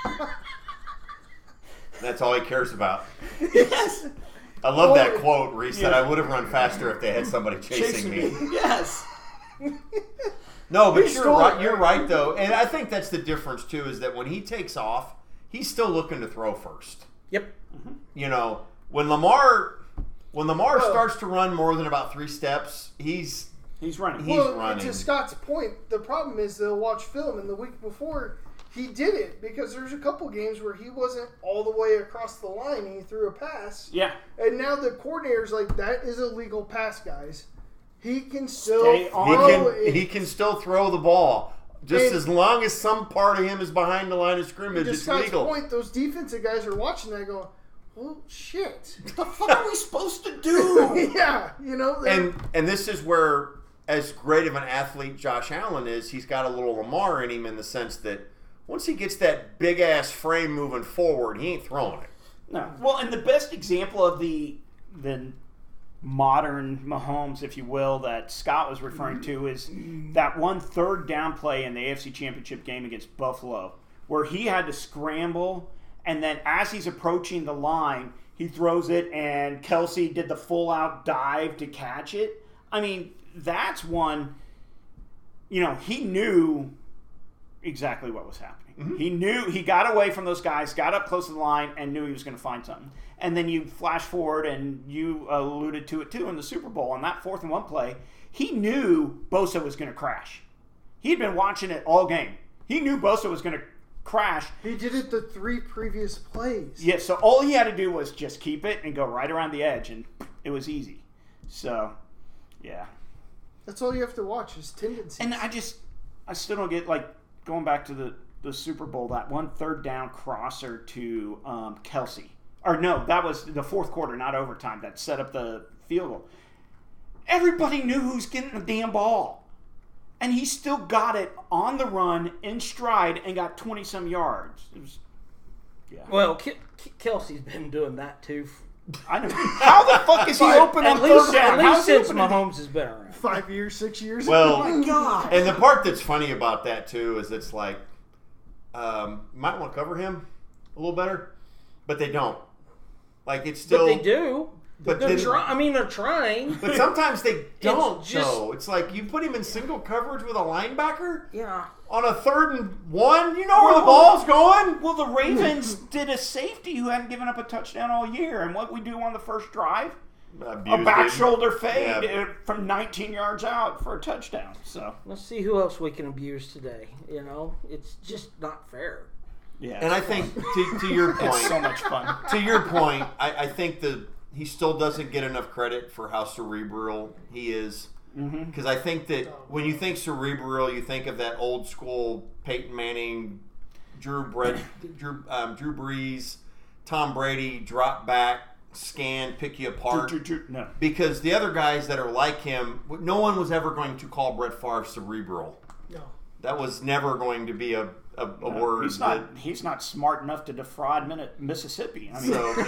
That's all he cares about. Yes. I love Well, that quote where he said, yeah. I would have run faster if they had somebody chasing, me. Yes. No, but He you're stole right, it, you're right? right, though. And I think that's the difference, too, is that when he takes off, he's still looking to throw first. Yep. You know, when Lamar when Lamar Well- starts to run more than about three steps, he's He's running. He's well, running. to Scott's point, the problem is they'll watch film, and the week before he did it because there's a couple games where he wasn't all the way across the line and he threw a pass. yeah. And now the coordinator's like, that is a legal pass, guys. He can still Stay on. he throw can it. he can still throw the ball. Just And- as long as some part of him is behind the line of scrimmage, To it's Scott's legal. point, those defensive guys are watching that going, well, shit. What the fuck are we supposed to do? yeah, you know. they're- And and this is where, as great of an athlete Josh Allen is, he's got a little Lamar in him in the sense that once he gets that big ass frame moving forward, he ain't throwing it. No. Well, and the best example of the the modern Mahomes, if you will, that Scott was referring to is that one third down play in the A F C Championship game against Buffalo, where he had to scramble, and then as he's approaching the line, he throws it, and Kelsey did the full out dive to catch it. I mean, that's one. You know, he knew exactly what was happening. Mm-hmm. He knew he got away from those guys, got up close to the line, and knew he was going to find something. And then you flash forward, and you alluded to it too in the Super Bowl on that fourth and one play. He knew Bosa was going to crash. He'd been watching it all game. He knew Bosa was going to crash. he did it the three previous plays. Yeah, so all he had to do was just keep it and go right around the edge, and it was easy. So, yeah. That's all you have to watch is tendencies. And I just, I still don't get, like, going back to the, the Super Bowl, that one third down crosser to um, Kelsey. Or no, that was the fourth quarter, not overtime, that set up the field goal. Everybody knew who's getting the damn ball. And he still got it on the run, in stride, and got twenty-some yards. It was, yeah. Well, Ke- Ke- Kelsey's been doing that too. I know. How the fuck is he open on At least, third down? at How least is he since open on- Mahomes has been around. Five years, six years. Well, Oh my God. and the part that's funny about that too is it's like um, you might want to cover him a little better, but they don't. Like it's still. But they do. But they're then, trying. I mean, they're trying. But sometimes they don't. It's just- though. It's like you put him in single coverage with a linebacker Yeah. on a third and one. You know where the ball's going. Well, the Ravens did a safety who hadn't given up a touchdown all year, and what we do on the first drive? Abused A back him. shoulder fade Yeah. uh, from nineteen yards out for a touchdown. So Let's see who else we can abuse today. You know, it's just not fair. yeah, And I think to, to your point, it's so much fun. to your point, I, I think the he still doesn't get enough credit for how cerebral he is. Because I think that when you think cerebral, you think of that old school Peyton Manning, Drew Brett, Drew, um, Drew Brees, Tom Brady, drop back, scan, pick you apart. No. Because the other guys that are like him, no one was ever going to call Brett Favre cerebral. No. That was never going to be a, a, a word. He's not. He's not smart enough to defraud Min- Mississippi. I that, mean, so,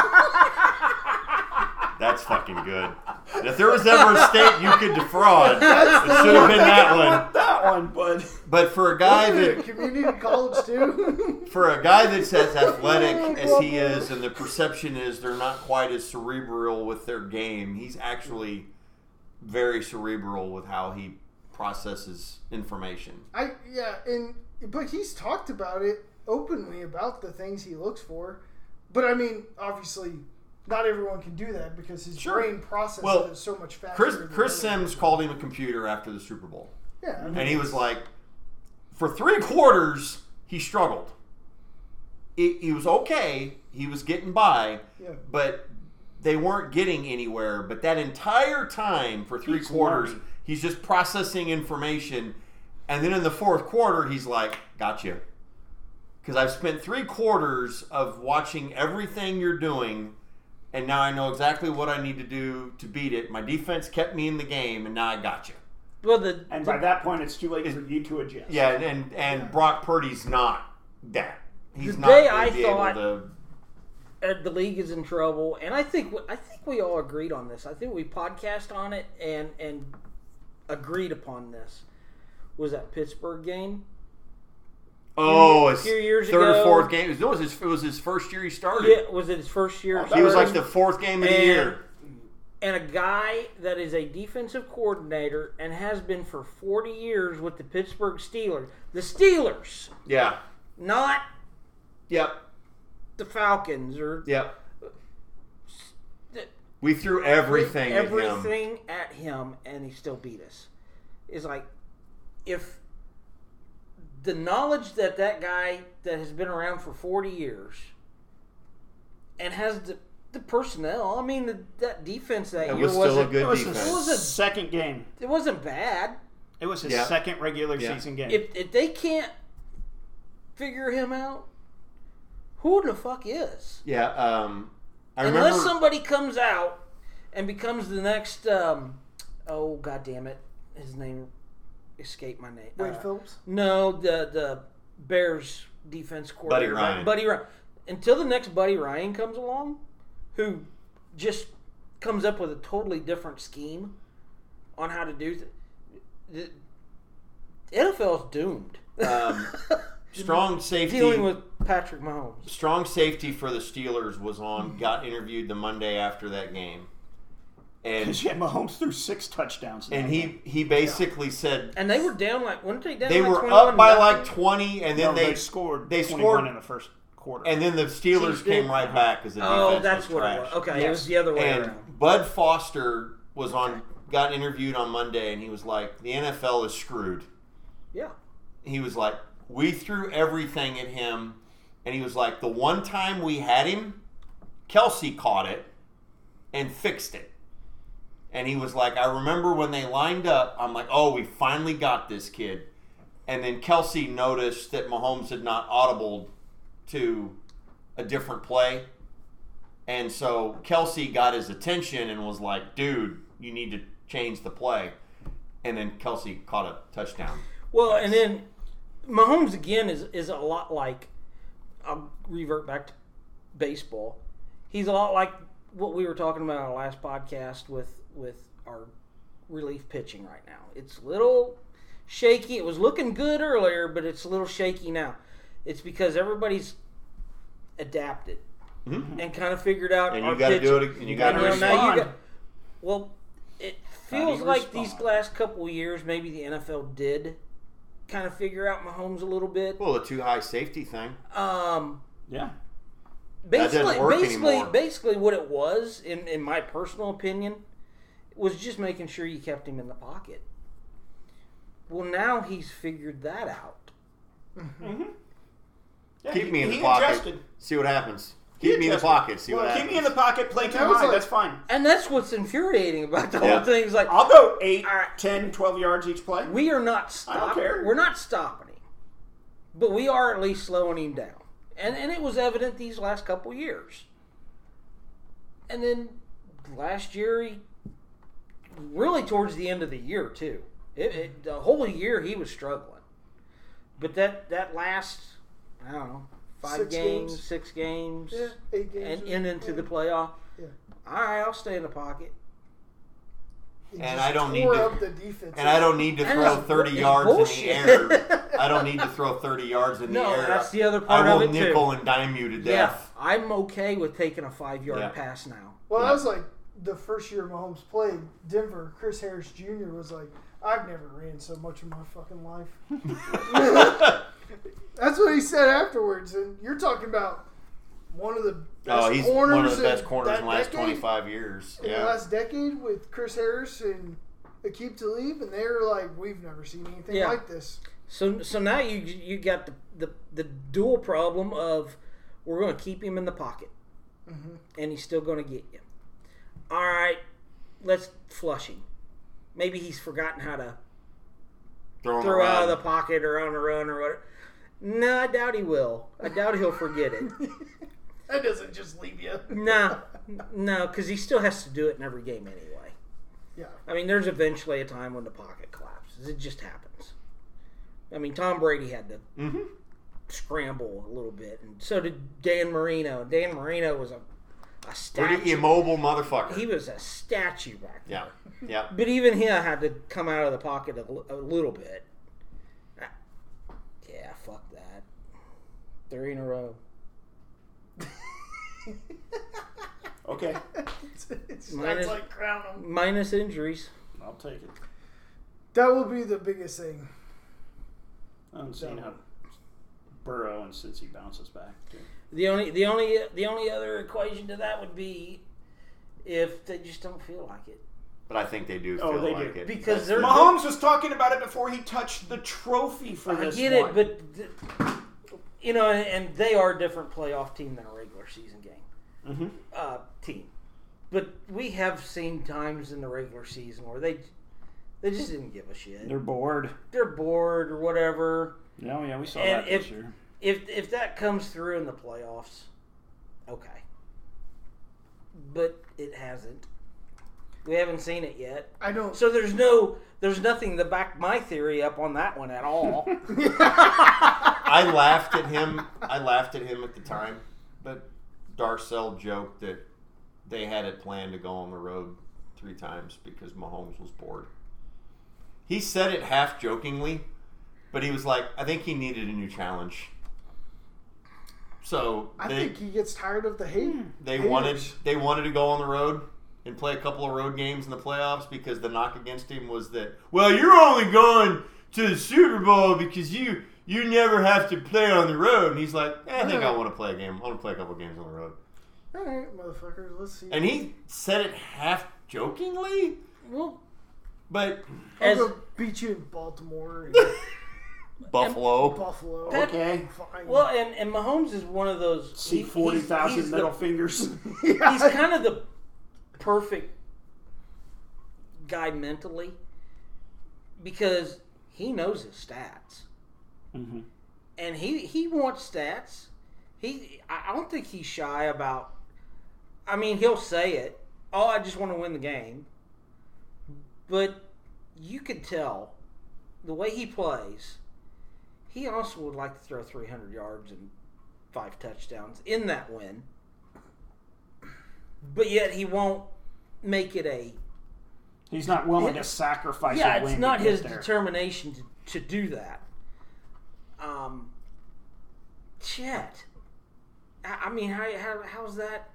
yeah. That's fucking good. And if there was ever a state you could defraud, it should have been that one. that one, but But for a guy Wasn't it that community college too? for a guy that's as athletic as he is, and the perception is they're not quite as cerebral with their game, he's actually very cerebral with how he processes information. I yeah, and but he's talked about it openly about the things he looks for. But I mean, obviously, not everyone can do that because his Sure. brain processes Well, it so much faster. Chris than Chris other Sims people. called him a computer after the Super Bowl. Yeah, I mean, And he was like, for three quarters, he struggled. He, he was okay. He was getting by. Yeah. But they weren't getting anywhere. But that entire time, for three He's quarters, learning. he's just processing information. And then in the fourth quarter, he's like, gotcha. Because I've spent three quarters of watching everything you're doing, and now I know exactly what I need to do to beat it. My defense kept me in the game, and now I got you. Well, the, and the by that point, it's too late for you to adjust. Yeah, and and, and Brock Purdy's not that. He's The not day going I to be thought- able to. uh, the league is in trouble, and I think I think we all agreed on this. I think we podcast on it and and agreed upon this. Was that Pittsburgh game? Oh, a it's few years third ago- or fourth game. It was his. It was his first year he started. Yeah, was it his first year? He was like starting? the fourth game of the And- year. And a guy that is a defensive coordinator and has been for forty years with the Pittsburgh Steelers. The Steelers, Yeah. not Yep. the Falcons or Yep. the, We threw everything, at him. everything at him, and he still beat us. It's like if the knowledge that that guy that has been around for forty years and has the, the personnel. I mean, the, that defense that It year was still a wasn't. good It was defense. his It wasn't- second game. It wasn't bad. It was his Yeah. second regular Yeah. season game. If if they can't figure him out, who the fuck is? Yeah. Um, I Unless remember. somebody comes out and becomes the next. Um, oh god damn it! His name escaped my name. Wade Uh, Phillips. No, the the Bears defense coordinator, Buddy Ryan. Buddy Ryan. Until the next Buddy Ryan comes along, who just comes up with a totally different scheme on how to do th- the N F L is doomed. um, strong safety. Dealing with Patrick Mahomes. Strong safety for the Steelers was on. Got interviewed the Monday after that game, and Because yeah, Mahomes threw six touchdowns. in and that he game. he basically said And they were down like, weren't they down they like were twenty-one up by nothing? like twenty, and then No, they, they scored. they twenty-one scored- in the first quarter. and then the Steelers Chiefs came did? right back as the defense Oh, that's was what trash. it was. Okay, it Yes. was the other way And around. Bud Foster was on, got interviewed on Monday, and he was like, "The N F L is screwed." Yeah. He was like, "We threw everything at him," and he was like, "The one time we had him, Kelsey caught it and fixed it." And he was like, "I remember when they lined up, I'm like, oh, we finally got this kid." And then Kelsey noticed that Mahomes had not audibled to a different play. And so Kelsey got his attention and was like, "Dude, you need to change the play." And then Kelsey caught a touchdown. Well, and then Mahomes again is is a lot like, I'll revert back to baseball. He's a lot like what we were talking about on our last podcast with with our relief pitching right now. It's a little shaky. It was looking good earlier, but it's a little shaky now. It's because everybody's adapted Mhm. and kind of figured out. And our you got to pitch. do it. And you got to And, you know, now you respond. got- well, it How do feels you like these respond? last couple of years, maybe the N F L did kind of figure out Mahomes a little bit. Well, the too high safety thing. Um, Yeah. That doesn't basically, work basically, anymore. basically, what it was, in in my personal opinion, was just making sure you kept him in the pocket. Well, now he's figured that out. Mm-hmm. Yeah, Keep he- me in the he pocket. adjusted. See what happens. He Keep me in the adjusted. pocket. See what Well, happens. Keep me in the pocket, play And too that was high. like- That's fine. And that's what's infuriating about the Yeah. whole thing. Is like, I'll go eight, All right. ten, twelve yards each play. we are not I stopping. don't care. We're not stopping him, but we are at least slowing him down. And and it was evident these last couple years. And then last year, he, really towards the end of the year too. It, it, the whole year he was struggling, but that that last I don't know five Six games, games. six games, Yeah, eight games. and or- and into yeah. the playoff. Yeah. All right, I'll stay in the pocket. He And just I don't need tore to- up the defense. And I don't need to And throw it's- thirty it's yards in bullshit. the air. I don't need to throw thirty yards in the No, air. that's the other part I will of it too. nickel and dime you to Yeah, death. I'm okay with taking a five yard Yeah. pass now. Well, Yeah. that was like the first year Mahomes played Denver. Chris Harris Junior was like, "I've never ran so much in my fucking life." That's what he said afterwards. And you're talking about one of the best Oh, he's corners one of the best in corners in that the last decade, twenty-five years. in the Yeah. last decade with Chris Harris and Aqib Talib, and they were like, "We've never seen anything Yeah. like this." So so now you you got the the, the dual problem of we're going to keep him in the pocket, Mm-hmm. and he's still going to get you. All right, let's flush him. Maybe he's forgotten how to Throw him throw out of around. the pocket or on a run or whatever. No, I doubt he will. I doubt he'll forget it. That doesn't just leave you. No, no, because he still has to do it in every game anyway. Yeah. I mean, there's eventually a time when the pocket collapses. It just happens. I mean, Tom Brady had to Mm-hmm. scramble a little bit, and so did Dan Marino. Dan Marino was a, a statue. Pretty immobile motherfucker. He was a statue back then. yeah. Yeah. But even he had to come out of the pocket a, l- a little bit. Ah, Yeah, fuck that. Three in a row. Okay, It's, it's Minus- that's like crown 'em. Minus injuries. I'll take it. That will be the biggest thing. I'm seeing how Burrow and Cincy bounces back. Too. The only, the only, the only other equation to that would be if they just don't feel like it. But I think they do feel Oh, they like do. it. Because That's they're- the- Mahomes was talking about it before he touched the trophy for I this get one. it, but th- you know, and, and they are a different playoff team than a regular season game Mhm. uh, team. But we have seen times in the regular season where they they just didn't give a shit. They're bored. They're bored or whatever. Yeah, yeah, we saw And that if- this year. If if that comes through in the playoffs, okay. But it hasn't. We haven't seen it yet. I don't. So there's no there's nothing to back my theory up on that one at all. I laughed at him. I laughed at him at the time, but Darcel joked that they had it planned to go on the road three times because Mahomes was bored. He said it half jokingly, but he was like, "I think he needed a new challenge." So I they think he gets tired of the hate. they haters. wanted they wanted to go on the road and play a couple of road games in the playoffs because the knock against him was that, well, you're only going to the Super Bowl because you you never have to play on the road. And he's like, eh, I think I want to play a game. I want to play a couple of games on the road. All right, motherfuckers. Let's see. And he said it half jokingly, Well, but I'll as go beat you in Baltimore and Buffalo. Buffalo. That- Okay. Fine. well, and, and Mahomes is one of those. See he- forty he's- thousand he's middle the- fingers. He's kind of the perfect guy mentally because he knows his stats. Mm-hmm. And he, he wants stats. He I don't think he's shy about. I mean, he'll say it. Oh, I just want to win the game. But you could tell the way he plays. He also would like to throw three hundred yards and five touchdowns in that win. But yet he won't make it a. He's not willing to It's- sacrifice Yeah, a win it's not to get his there. determination to, to do that. Um, Chet. I I mean, how, how how's that?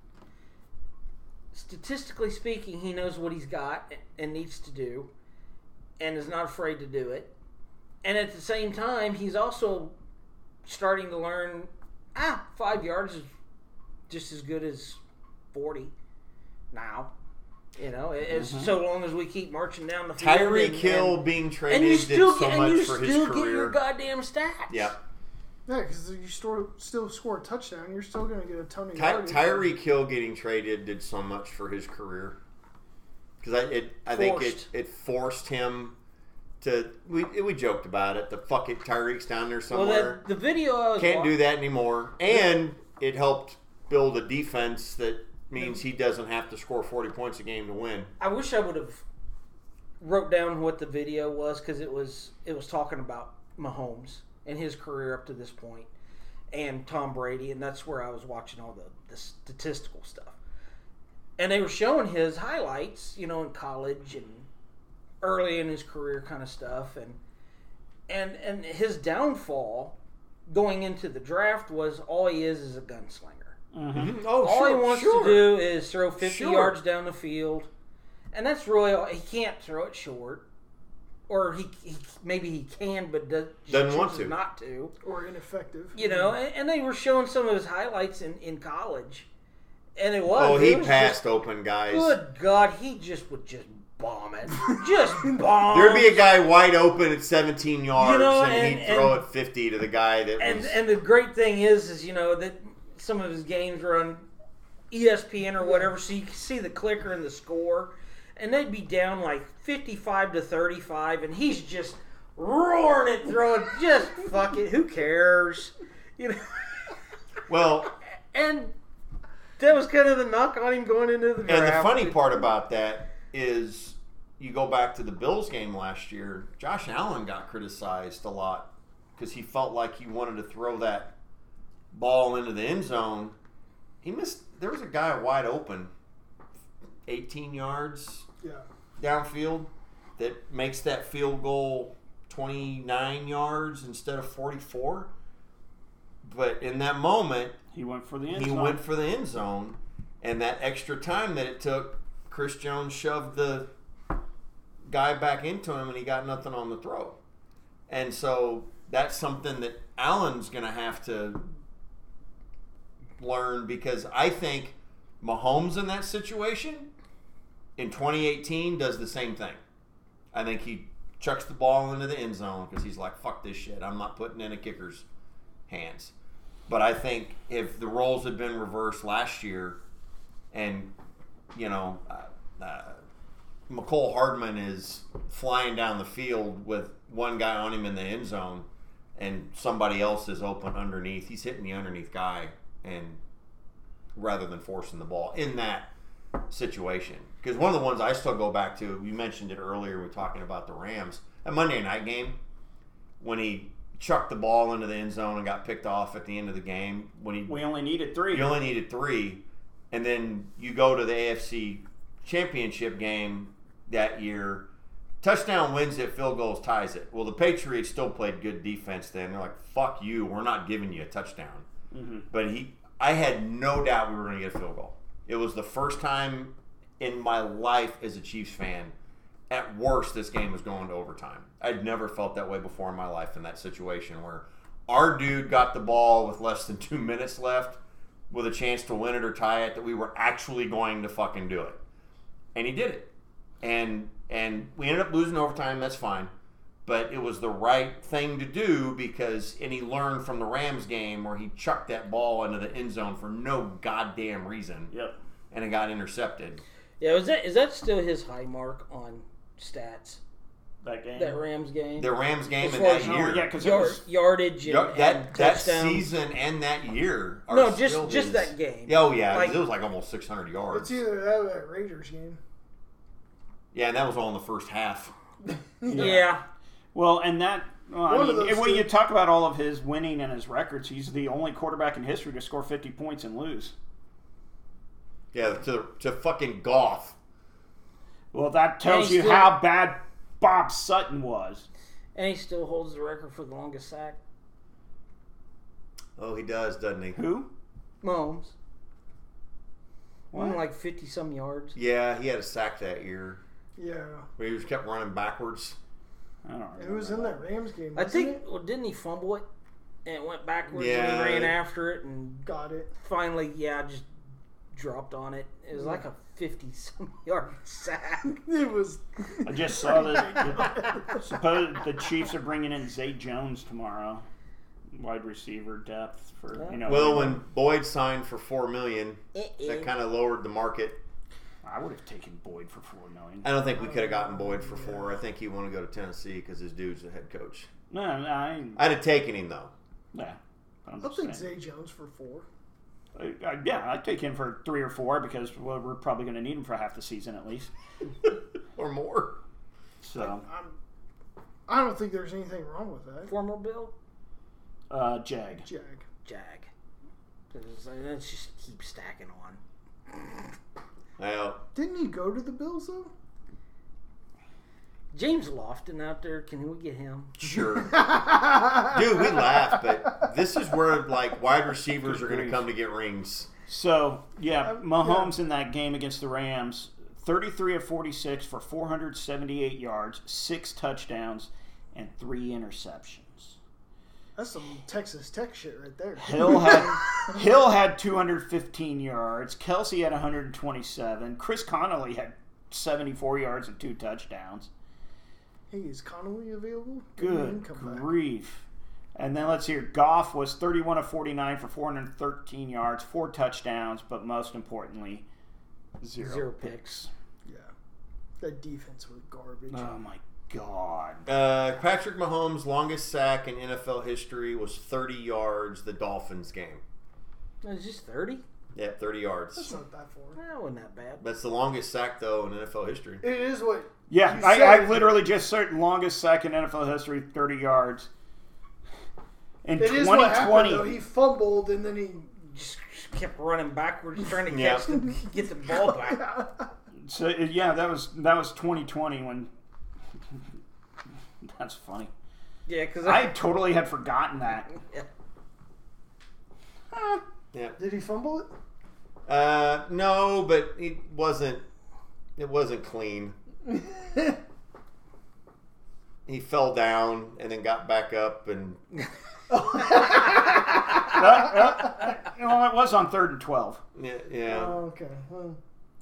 Statistically speaking, he knows what he's got and needs to do, and is not afraid to do it. And at the same time, he's also starting to learn, ah, five yards is just as good as forty now. You know, it's Mm-hmm. so long as we keep marching down the field. Tyreek and- Hill and- being traded and you did still so get, and much you for still his get career. your goddamn stats. Yeah. Yeah, because you still still score a touchdown, you're still going to get a ton of Ty- yardage. Tyreek Hill getting traded did so much for his career because I it I think it, Forced. it forced him to. We we joked about it. The fuck it, Tyreek's down there Well, somewhere. that, the video I was Can't wa- do that anymore, and it helped build a defense that means he doesn't have to score forty points a game to win. I wish I would have wrote down what the video was because it was it was talking about Mahomes and his career up to this point, and Tom Brady, and that's where I was watching all the, the statistical stuff. And they were showing his highlights, you know, in college and early in his career kind of stuff, and and and his downfall going into the draft was all he is is a gunslinger. Mm-hmm. Oh, All he wants to do is throw fifty Sure. yards down the field, and that's really all. He can't throw it short, or he, he maybe he can, but does, just Doesn't want chooses to. not to. Or ineffective. You know, and, and they were showing some of his highlights in, in college, and it was. Oh, it he was passed just- open guys. Good God, he just would just bomb it, just bomb. There'd be a guy wide open at seventeen yards, You know, and, and- he'd throw and- it fifty to the guy that And was. and the great thing is, is you know that some of his games were on E S P N or whatever, so you can see the clicker and the score, and they'd be down like fifty-five to thirty-five, and he's just roaring it, throwing just fuck it, who cares, you know? well, And that was kind of the knock on him going into the draft. and the funny part about that is, you go back to the Bills game last year. Josh Allen got criticized a lot because he felt like he wanted to throw that ball into the end zone. He missed. There was a guy wide open, eighteen yards Yeah. downfield, that makes that field goal twenty-nine yards instead of forty-four. But in that moment, He went for the end he zone. went for the end zone, and that extra time that it took, Chris Jones shoved the guy back into him, and he got nothing on the throw. And so that's something that Allen's going to have to learn, because I think Mahomes in that situation in twenty eighteen does the same thing. I think he chucks the ball into the end zone because he's like, fuck this shit. I'm not putting in a kicker's hands. But I think if the roles had been reversed last year, and, you know, uh, uh, McCole Hardman is flying down the field with one guy on him in the end zone, and somebody else is open underneath, he's hitting the underneath guy, and rather than forcing the ball in that situation. Because one of the ones I still go back to, we mentioned it earlier, we were talking about the Rams, a Monday night game, when he chucked the ball into the end zone and got picked off at the end of the game. When he We only needed three. you only needed three, and then you go to the A F C Championship game that year. Touchdown wins it, field goals ties it. Well, the Patriots still played good defense then. They're like, fuck you, we're not giving you a touchdown. Mm-hmm. But he, I had no doubt we were going to get a field goal. It was the first time in my life as a Chiefs fan, at worst, this game was going to overtime. I'd never felt that way before in my life in that situation where our dude got the ball with less than two minutes left with a chance to win it or tie it, that we were actually going to fucking do it. And he did it. And and we ended up losing overtime, that's fine. But it was the right thing to do because, and he learned from the Rams game where he chucked that ball into the end zone for no goddamn reason. Yep. And it got intercepted. Yeah, is that is that still his high mark on stats? That game. That Rams game, The Rams game As in far that as- Oh, year. yeah, because it Yard, was. yardage and, Yar- that and that touchdowns. season and that year. Are No, just still just his- that game. Oh yeah, 'cause Like- it was like almost six hundred It's yards. either that or that Raiders game. Yeah, and that was all in the first half. Yeah. Well, and that. Well, I One of mean, those when two. you talk about all of his winning and his records, he's the only quarterback in history to score fifty points and lose. Yeah, to to fucking Goff. Well, that tells he you still- how bad Bob Sutton was. And he still holds the record for the longest sack. Oh, he does, doesn't he? Who? Mahomes. Won What? like fifty some yards. Yeah, he had a sack that year. Yeah. Where he just kept running backwards. I don't It was in remember that Rams game. I Wasn't think. it? Well, didn't he fumble it? And it went backwards Yeah. and he ran after it and Got it. finally, yeah, just dropped on it. It was like a fifty some yard sack. It was. I just saw that. Suppose the Chiefs are bringing in Zay Jones tomorrow, wide receiver depth for you know. Well, when Boyd signed for four million, Uh-uh. that kind of lowered the market. I would have taken Boyd for four million. I don't think we could have gotten Boyd for four. I think he wanted to go to Tennessee because his dude's the head coach. No, no, I, I'd have taken him though. yeah. I'm I'll just take saying. Zay Jones for four. I, I, yeah, I'd take him for three or four because well, we're probably going to need him for half the season at least. Or more. So, I'm, I don't think there's anything wrong with that. Former Bill? uh, Jag. Jag. Jag. Because, uh, Let's just keep stacking on. Well, Didn't he go to the Bills though? James Lofton out there, can we get him? sure. Dude, we laugh, but this is where like wide receivers are going to come to get rings. So, yeah, Um, Mahomes in that game against the Rams, thirty-three of forty-six for four hundred seventy-eight yards, six touchdowns, and three interceptions. That's some Texas Tech shit right there. Hill had Hill had two hundred fifteen yards. Kelsey had one hundred twenty-seven. Chris Connolly had seventy-four yards and two touchdowns. Hey, is Connolly available? Good Come back. grief. And then let's hear Goff was thirty-one of forty-nine for four hundred thirteen yards, four touchdowns, but most importantly, zero, Zero picks. picks. Yeah. That defense was garbage. Oh my God. Uh, Patrick Mahomes' longest sack in N F L history was thirty yards. The Dolphins game. No, it's just thirty? Yeah, thirty That's yards. not that far. That wasn't that bad. That's the longest sack though in N F L history. It is what. Yeah, You I, said- I literally just searched longest sack in N F L history, thirty yards. In It is what happened, twenty though. twenty, He fumbled and then he. Just kept running backwards, trying to Yeah. catch the, get the ball back. so yeah, that was that was twenty twenty when. That's funny. Yeah, because I totally had forgotten that. Yeah. Did he fumble it? Uh, no, but it wasn't. It wasn't clean. He fell down and then got back up and Well, well, it was on third and twelve. yeah, yeah. Oh, okay. Well,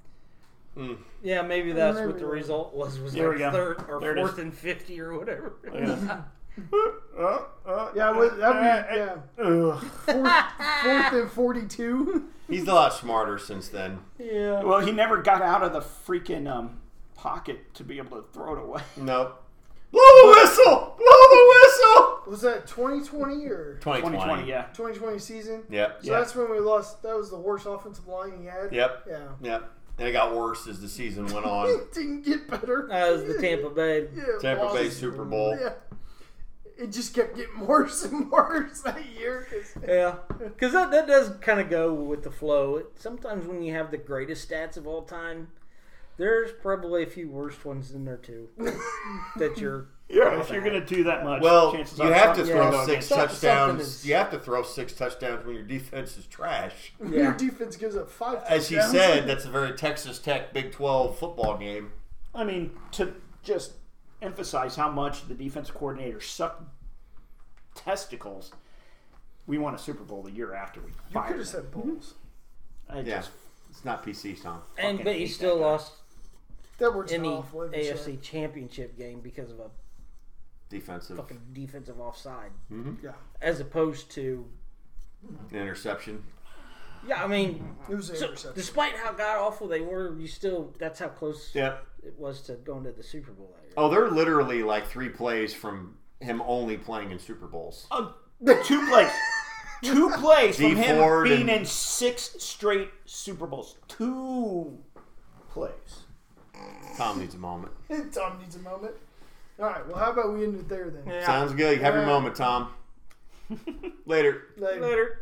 Mm. yeah, maybe that's what Maybe. the result was. Was There like we go. third or There it is. fourth and fifty or whatever. Yeah. Uh, uh, yeah, well, that'd be yeah. Ugh. Fourth, fourth and forty-two. He's a lot smarter since then. Yeah. Well, he never got out of the freaking um, pocket to be able to throw it away. Nope. Blow the whistle! Blow the whistle! Was that twenty twenty or twenty twenty. twenty twenty, yeah. twenty twenty season? Yep. So Yeah. that's when we lost. That was the worst offensive line he had. Yep. Yeah. Yep. And it got worse as the season went on. It didn't get better. That was the Tampa Bay. Yeah, Tampa lost. Bay Super Bowl. Yeah. It just kept getting worse and worse that year. 'cause- Yeah, because that, that does kind of go with the flow. It, sometimes when you have the greatest stats of all time, there's probably a few worse ones in there too. that you're Yeah, if you're going to do that much, Well, chances you are have to something's throw gonna go six against you. Some- something touchdowns. is- You have to throw six touchdowns when your defense is trash. Your Yeah. defense gives up five. As he touchdowns. said, that's a very Texas Tech Big twelve football game. I mean, to just emphasize how much the defensive coordinator sucked testicles, we won a Super Bowl the year after we You fired could him. have said Bulls. I Yeah. just, It's not P C, Tom. and fucking but you hate still that guy. lost That works in the off. what did A you F say? C Championship game because of a Defensive. fucking defensive offside, Yeah. as opposed to Interception. yeah. I mean, It was an so, interception. despite how god awful they were, you still that's how close Yep. it was to going to the Super Bowl that year. Oh, they're literally like three plays from him only playing in Super Bowls. uh, two plays. Two plays from D him Ford being and- in six straight Super Bowls. Two plays. Tom needs a moment. Tom needs a moment. All right. Well, how about we end it there then? Yeah. Sounds good. You have your Yeah. moment, Tom. Later. Like, Later.